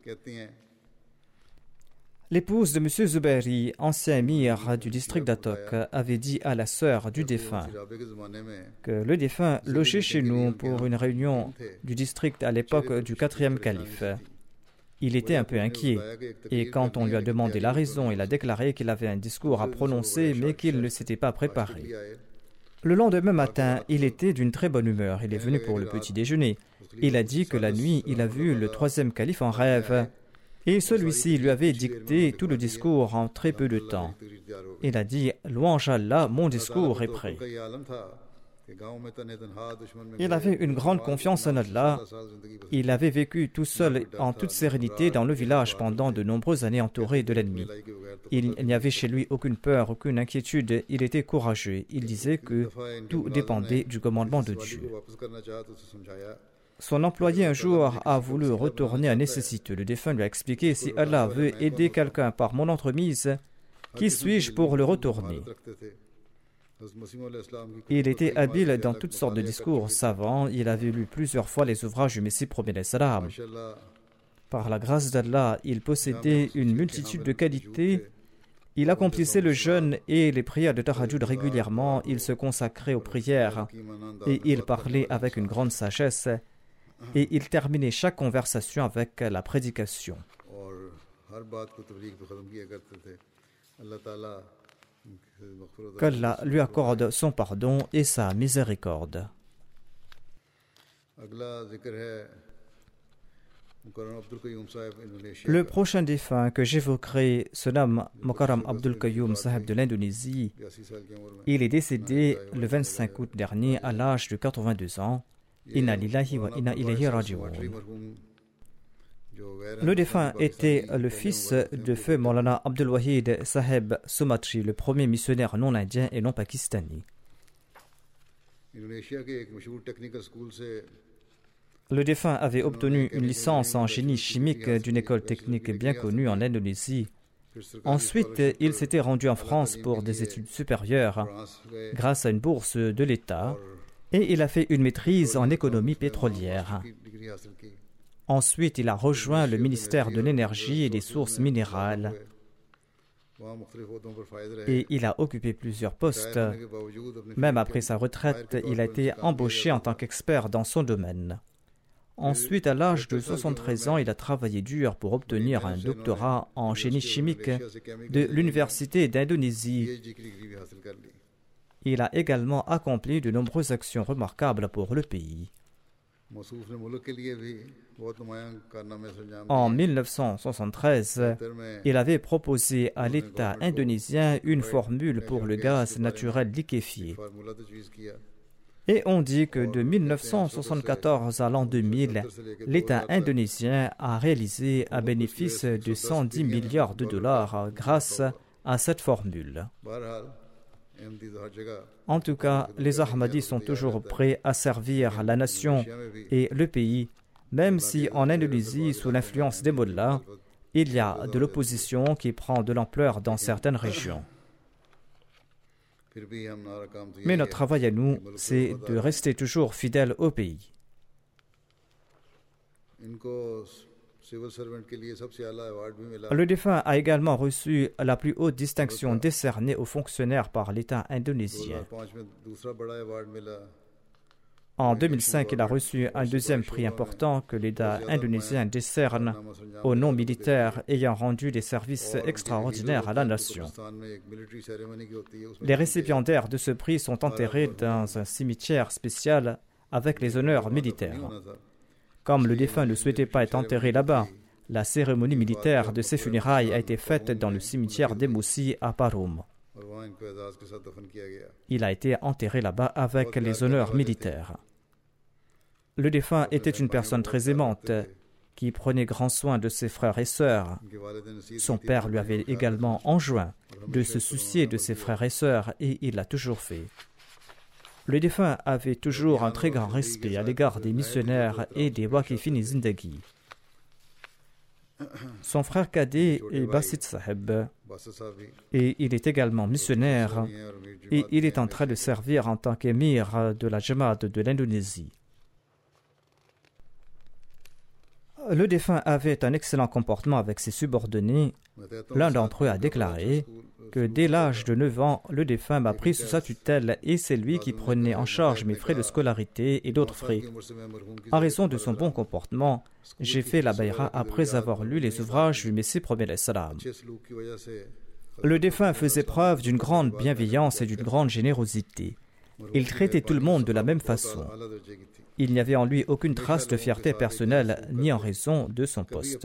L'épouse de M. Zubairi, ancien émir du district d'Atok, avait dit à la sœur du défunt que le défunt logeait chez nous pour une réunion du district à l'époque du 4e calife. Il était un peu inquiet et quand on lui a demandé la raison, il a déclaré qu'il avait un discours à prononcer mais qu'il ne s'était pas préparé. Le lendemain matin, il était d'une très bonne humeur. Il est venu pour le petit déjeuner. Il a dit que la nuit, il a vu le 3e calife en rêve. Et celui-ci lui avait dicté tout le discours en très peu de temps. Il a dit « Louange à Allah, mon discours est prêt ». Il avait une grande confiance en Allah. Il avait vécu tout seul en toute sérénité dans le village pendant de nombreuses années entouré de l'ennemi. Il n'y avait chez lui aucune peur, aucune inquiétude. Il était courageux. Il disait que tout dépendait du commandement de Dieu. Son employé un jour a voulu retourner à nécessiteux. Le défunt lui a expliqué « Si Allah veut aider quelqu'un par mon entremise, qui suis-je pour le retourner ?» Il était habile dans toutes sortes de discours savants. Il avait lu plusieurs fois les ouvrages du Messie premier salam. Par la grâce d'Allah, il possédait une multitude de qualités. Il accomplissait le jeûne et les prières de Tahajjud régulièrement. Il se consacrait aux prières et il parlait avec une grande sagesse. Et il terminait chaque conversation avec la prédication. Qu'Allah lui accorde son pardon et sa miséricorde. Le prochain défunt que j'évoquerai se nomme Mukarram Abdul Qayyum Saheb de l'Indonésie. Il est décédé le 25 août dernier à l'âge de 82 ans. Inna lillahi wa inna ilayhi raji'un. Le défunt était le fils de feu Maulana Abdul Wahid Saheb Sumatri, le premier missionnaire non indien et non pakistani. Le défunt avait obtenu une licence en génie chimique d'une école technique bien connue en Indonésie. Ensuite, il s'était rendu en France pour des études supérieures grâce à une bourse de l'État. Et il a fait une maîtrise en économie pétrolière. Ensuite, il a rejoint le ministère de l'énergie et des sources minérales. Et il a occupé plusieurs postes. Même après sa retraite, il a été embauché en tant qu'expert dans son domaine. Ensuite, à l'âge de 73 ans, il a travaillé dur pour obtenir un doctorat en génie chimique de l'Université d'Indonésie. Il a également accompli de nombreuses actions remarquables pour le pays. En 1973, il avait proposé à l'État indonésien une formule pour le gaz naturel liquéfié. Et on dit que de 1974 à l'an 2000, l'État indonésien a réalisé un bénéfice de 110 milliards de dollars grâce à cette formule. En tout cas, les Ahmadis sont toujours prêts à servir la nation et le pays, même si en Indonésie, sous l'influence des mollahs, il y a de l'opposition qui prend de l'ampleur dans certaines régions. Mais notre travail à nous, c'est de rester toujours fidèles au pays. Le défunt a également reçu la plus haute distinction décernée aux fonctionnaires par l'État indonésien. En 2005, il a reçu un deuxième prix important que l'État indonésien décerne aux non-militaires ayant rendu des services extraordinaires à la nation. Les récipiendaires de ce prix sont enterrés dans un cimetière spécial avec les honneurs militaires. Comme le défunt ne souhaitait pas être enterré là-bas, la cérémonie militaire de ses funérailles a été faite dans le cimetière d'Emoussi à Parum. Il a été enterré là-bas avec les honneurs militaires. Le défunt était une personne très aimante qui prenait grand soin de ses frères et sœurs. Son père lui avait également enjoint de se soucier de ses frères et sœurs et il l'a toujours fait. Le défunt avait toujours un très grand respect à l'égard des missionnaires et des Waqifin Zindagi. Son frère cadet est Basit Saheb et il est également missionnaire et il est en train de servir en tant qu'émir de la Jamaat de l'Indonésie. Le défunt avait un excellent comportement avec ses subordonnés. L'un d'entre eux a déclaré que dès l'âge de 9 ans, le défunt m'a pris sous sa tutelle et c'est lui qui prenait en charge mes frais de scolarité et d'autres frais. En raison de son bon comportement, j'ai fait la bayra après avoir lu les ouvrages du Messie premier salam. Le défunt faisait preuve d'une grande bienveillance et d'une grande générosité. Il traitait tout le monde de la même façon. Il n'y avait en lui aucune trace de fierté personnelle ni en raison de son poste.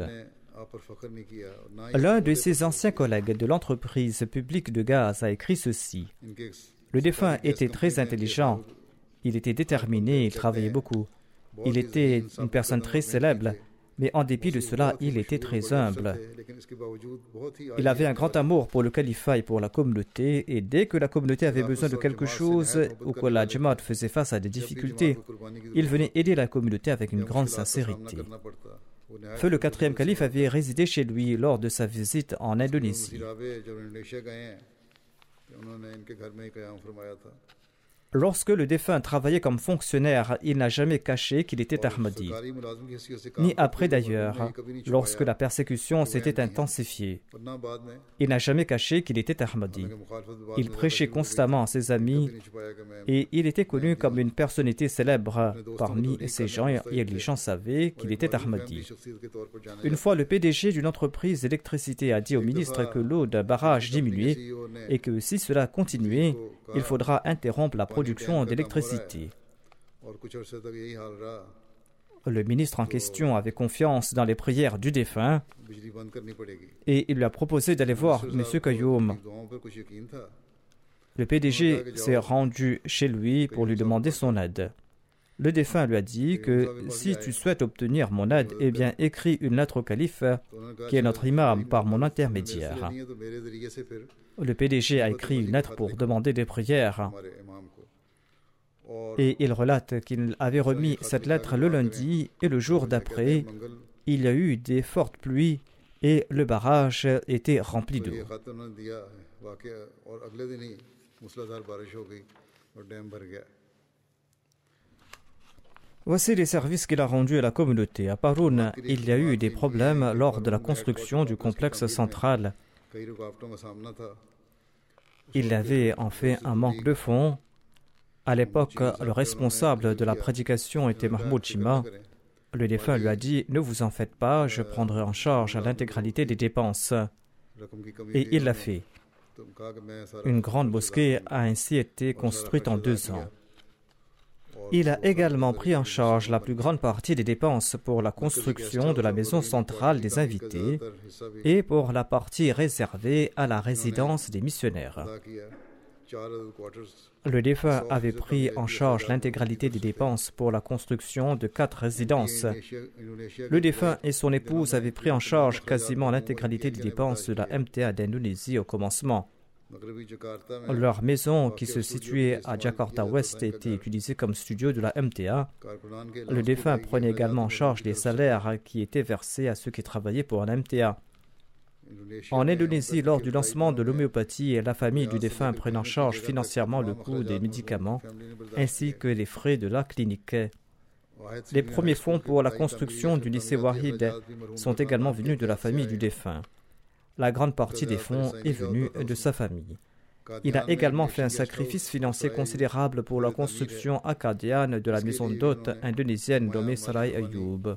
L'un de ses anciens collègues de l'entreprise publique de gaz a écrit ceci. Le défunt était très intelligent, il était déterminé, il travaillait beaucoup. Il était une personne très célèbre, mais en dépit de cela, il était très humble. Il avait un grand amour pour le califat et pour la communauté, et dès que la communauté avait besoin de quelque chose ou que la Jamaat faisait face à des difficultés, il venait aider la communauté avec une grande sincérité. Feu le quatrième calife avait résidé chez lui lors de sa visite en Indonésie. Lorsque le défunt travaillait comme fonctionnaire, il n'a jamais caché qu'il était Ahmadi. Ni après d'ailleurs, lorsque la persécution s'était intensifiée. Il n'a jamais caché qu'il était Ahmadi. Il prêchait constamment à ses amis et il était connu comme une personnalité célèbre parmi ces gens et les gens savaient qu'il était Ahmadi. Une fois, le PDG d'une entreprise d'électricité a dit au ministre que l'eau d'un barrage diminuait et que si cela continuait, il faudra interrompre la production d'électricité. Le ministre en question avait confiance dans les prières du défunt et il lui a proposé d'aller voir M. Qayoum. Le PDG s'est rendu chez lui pour lui demander son aide. Le défunt lui a dit que si tu souhaites obtenir mon aide, eh bien écris une lettre au calife qui est notre imam par mon intermédiaire. Le PDG a écrit une lettre pour demander des prières. Et il relate qu'il avait remis cette lettre le lundi et le jour d'après, il y a eu des fortes pluies et le barrage était rempli d'eau. Voici les services qu'il a rendus à la communauté. À Paroun, il y a eu des problèmes lors de la construction du complexe central. Il y avait en fait un manque de fonds. À l'époque, le responsable de la prédication était Mahmoud Chima. Le défunt lui a dit « Ne vous en faites pas, je prendrai en charge l'intégralité des dépenses. » Et il l'a fait. Une grande mosquée a ainsi été construite en 2 ans. Il a également pris en charge la plus grande partie des dépenses pour la construction de la maison centrale des invités et pour la partie réservée à la résidence des missionnaires. Le défunt avait pris en charge l'intégralité des dépenses pour la construction de 4 résidences. Le défunt et son épouse avaient pris en charge quasiment l'intégralité des dépenses de la MTA d'Indonésie au commencement. Leur maison, qui se situait à Jakarta Ouest, était utilisée comme studio de la MTA. Le défunt prenait également en charge les salaires qui étaient versés à ceux qui travaillaient pour la MTA. En Indonésie, lors du lancement de l'homéopathie, la famille du défunt prenait en charge financièrement le coût des médicaments ainsi que les frais de la clinique. Les premiers fonds pour la construction du lycée Wahid sont également venus de la famille du défunt. La grande partie des fonds est venue de sa famille. Il a également fait un sacrifice financier considérable pour la construction acadienne de la maison d'hôtes indonésienne nommée Sarai Ayoub.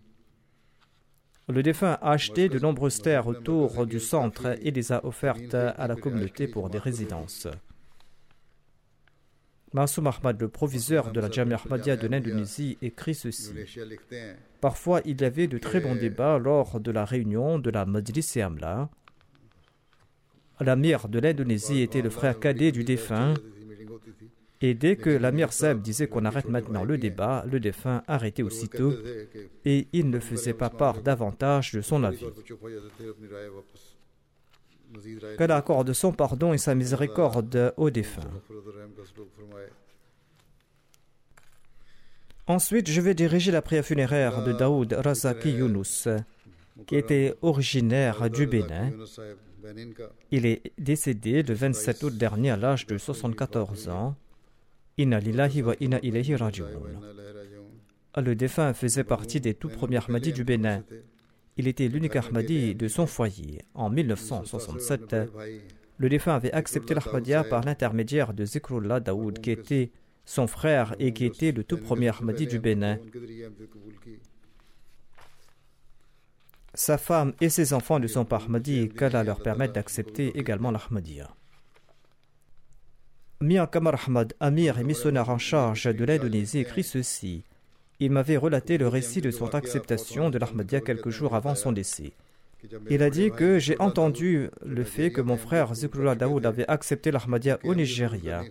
Le défunt a acheté de nombreuses terres autour du centre et les a offertes à la communauté pour des résidences. Masoum Ahmad, le proviseur de la Jamia Ahmadiyya de l'Indonésie, écrit ceci. Parfois, il y avait de très bons débats lors de la réunion de la Majlis Amla. L'amir de l'Indonésie était le frère cadet du défunt Et dès que l'Amir Saheb disait qu'on arrête maintenant le débat, le défunt arrêtait aussitôt et il ne faisait pas part davantage de son avis. Qu'Allah accorde son pardon et sa miséricorde aux défunts. Ensuite, je vais diriger la prière funéraire de Daoud Razaki Younous, qui était originaire du Bénin. Il est décédé le 27 août dernier à l'âge de 74 ans. Inna lillahi wa inna ilayhi raji'un. Le défunt faisait partie des tout premiers Ahmadis du Bénin. Il était l'unique Ahmadi de son foyer. En 1967, le défunt avait accepté l'Ahmadiyya par l'intermédiaire de Zikrullah Daoud, qui était son frère et qui était le tout premier Ahmadi du Bénin. Sa femme et ses enfants ne sont pas Ahmadis, qu'Allah leur permette d'accepter également l'Ahmadiyya. Mian Kamar Ahmad, amir et missionnaire en charge de l'Indonésie, écrit ceci. Il m'avait relaté le récit de son acceptation de l'Ahmadiyya quelques jours avant son décès. Il a dit que j'ai entendu le fait que mon frère Zikrullah Daoud avait accepté l'Ahmadiyya au Nigeria.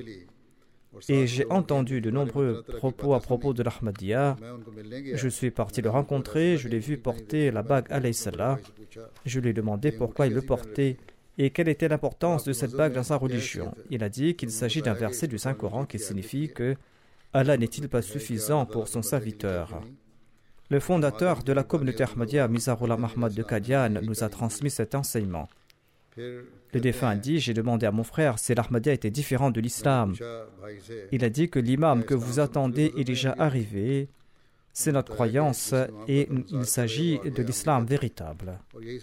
Et j'ai entendu de nombreux propos à propos de l'Ahmadiyya. Je suis parti le rencontrer, je l'ai vu porter la bague alayhi salam. Je lui ai demandé pourquoi il le portait et quelle était l'importance de cette bague dans sa religion. Il a dit qu'il s'agit d'un verset du Saint-Coran qui signifie que Allah n'est-il pas suffisant pour son serviteur. Le fondateur de la communauté Ahmadiyya, Mizarullah Mahmad de Qadian, nous a transmis cet enseignement. Le défunt a dit, j'ai demandé à mon frère si l'Ahmadiyya était différent de l'islam. Il a dit que l'imam que vous attendez est déjà arrivé. C'est notre croyance et il s'agit de l'islam véritable.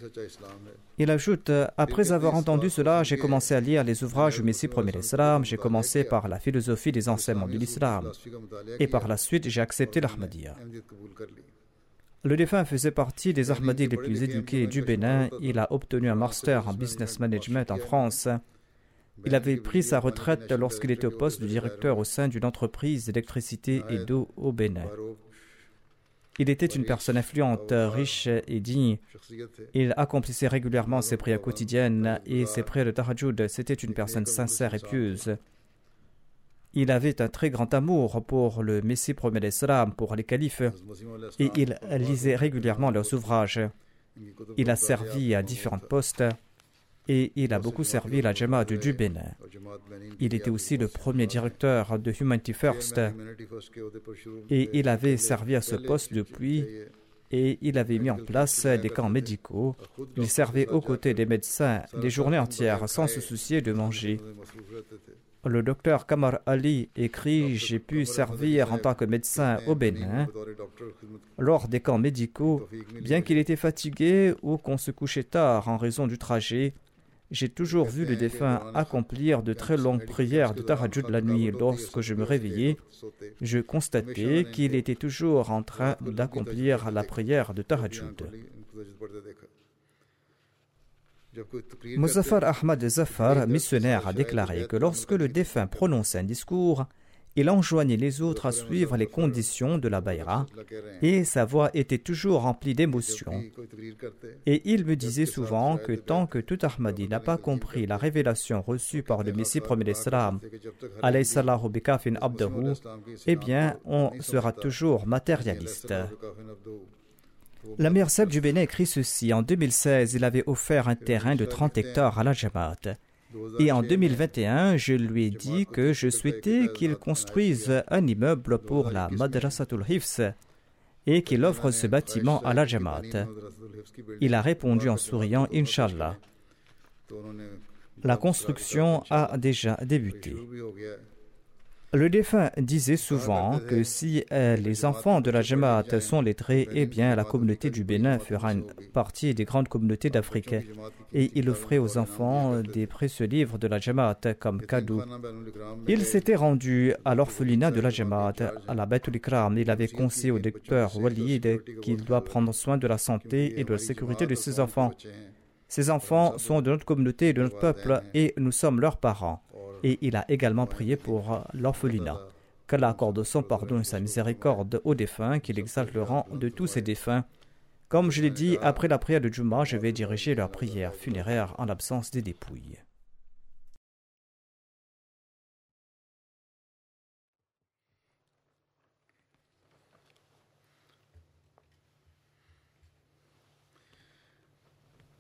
Il ajoute, après avoir entendu cela, j'ai commencé à lire les ouvrages du Messie premier l'Islam, j'ai commencé par la philosophie des enseignements de l'islam et par la suite j'ai accepté l'Ahmadiyya. Le défunt faisait partie des Ahmadis les plus éduqués du Bénin. Il a obtenu un master en business management en France. Il avait pris sa retraite lorsqu'il était au poste de directeur au sein d'une entreprise d'électricité et d'eau au Bénin. Il était une personne influente, riche et digne. Il accomplissait régulièrement ses prières quotidiennes et ses prières de tahajjud. C'était une personne sincère et pieuse. Il avait un très grand amour pour le Messie premier l'Islam, pour les califes, et il lisait régulièrement leurs ouvrages. Il a servi à différents postes et il a beaucoup servi la Jamaat du Bénin. Il était aussi le premier directeur de Humanity First et il avait servi à ce poste depuis et il avait mis en place des camps médicaux. Il servait aux côtés des médecins des journées entières sans se soucier de manger. Le docteur Kamar Ali écrit « J'ai pu servir en tant que médecin au Bénin. Lors des camps médicaux, bien qu'il était fatigué ou qu'on se couchait tard en raison du trajet, j'ai toujours vu le défunt accomplir de très longues prières de tahajjud la nuit. Lorsque je me réveillais, je constatais qu'il était toujours en train d'accomplir la prière de tahajjud. Muzaffar Ahmad Zafar, missionnaire, a déclaré que lorsque le défunt prononçait un discours, il enjoignait les autres à suivre les conditions de la bayra et sa voix était toujours remplie d'émotion. Et il me disait souvent que tant que tout Ahmadi n'a pas compris la révélation reçue par le Messie premier l'Islam, alayhi sallahu bikafin abdahu, eh bien, on sera toujours matérialiste. L'Amir Saheb du Bénin écrit ceci. En 2016, il avait offert un terrain de 30 hectares à la Jamaat. Et en 2021, je lui ai dit que je souhaitais qu'il construise un immeuble pour la Madrasatul Hifz et qu'il offre ce bâtiment à la Jamaat. Il a répondu en souriant, Inch'Allah. La construction a déjà débuté. Le défunt disait souvent que si les enfants de la Jamaat sont lettrés, eh bien la communauté du Bénin fera une partie des grandes communautés d'Afrique. Et il offrait aux enfants des précieux livres de la Jamaat comme cadeau. Il s'était rendu à l'orphelinat de la Jamaat, à la Baitul Ikram. Il avait conseillé au docteur Walid qu'il doit prendre soin de la santé et de la sécurité de ses enfants. Ces enfants sont de notre communauté et de notre peuple et nous sommes leurs parents. Et il a également prié pour l'orphelinat. Qu'Allah accorde son pardon et sa miséricorde aux défunts, qu'il exalte le rang de tous ces défunts. Comme je l'ai dit, après la prière de Jumu'ah, je vais diriger leur prière funéraire en l'absence des dépouilles.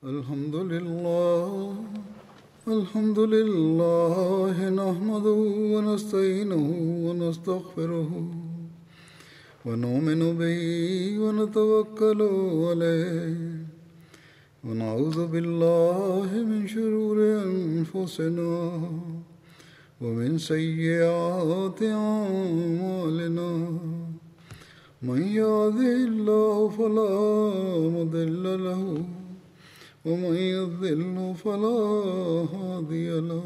الحمد لله نحمده ونستعينه ونستغفره ونؤمن به ونتوكل عليه ونعوذ بالله من شرور أنفسنا ومن سيئات أعمالنا من يهده الله فلا مضل له ومن يضلل فلا هادي له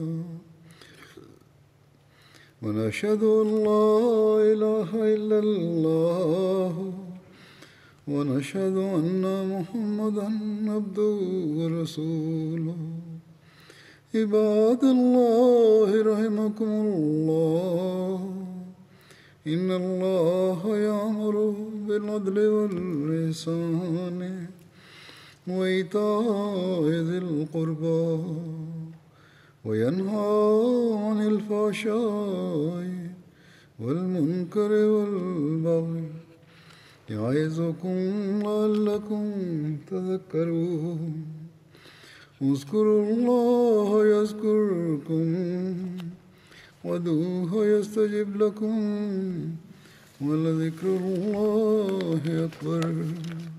ونشهد أن لا إله إلا الله ونشهد أن محمدا عبده ورسوله عباد الله رحمكم الله إن الله يأمر بالعدل والإحسان وإيتاء ذي القربى وينهى عن الفحشاء والمنكر والبغي يعظكم لعلكم تذكرون اذكروا الله يذكركم وادعوه يستجب لكم ولذكر الله أكبر.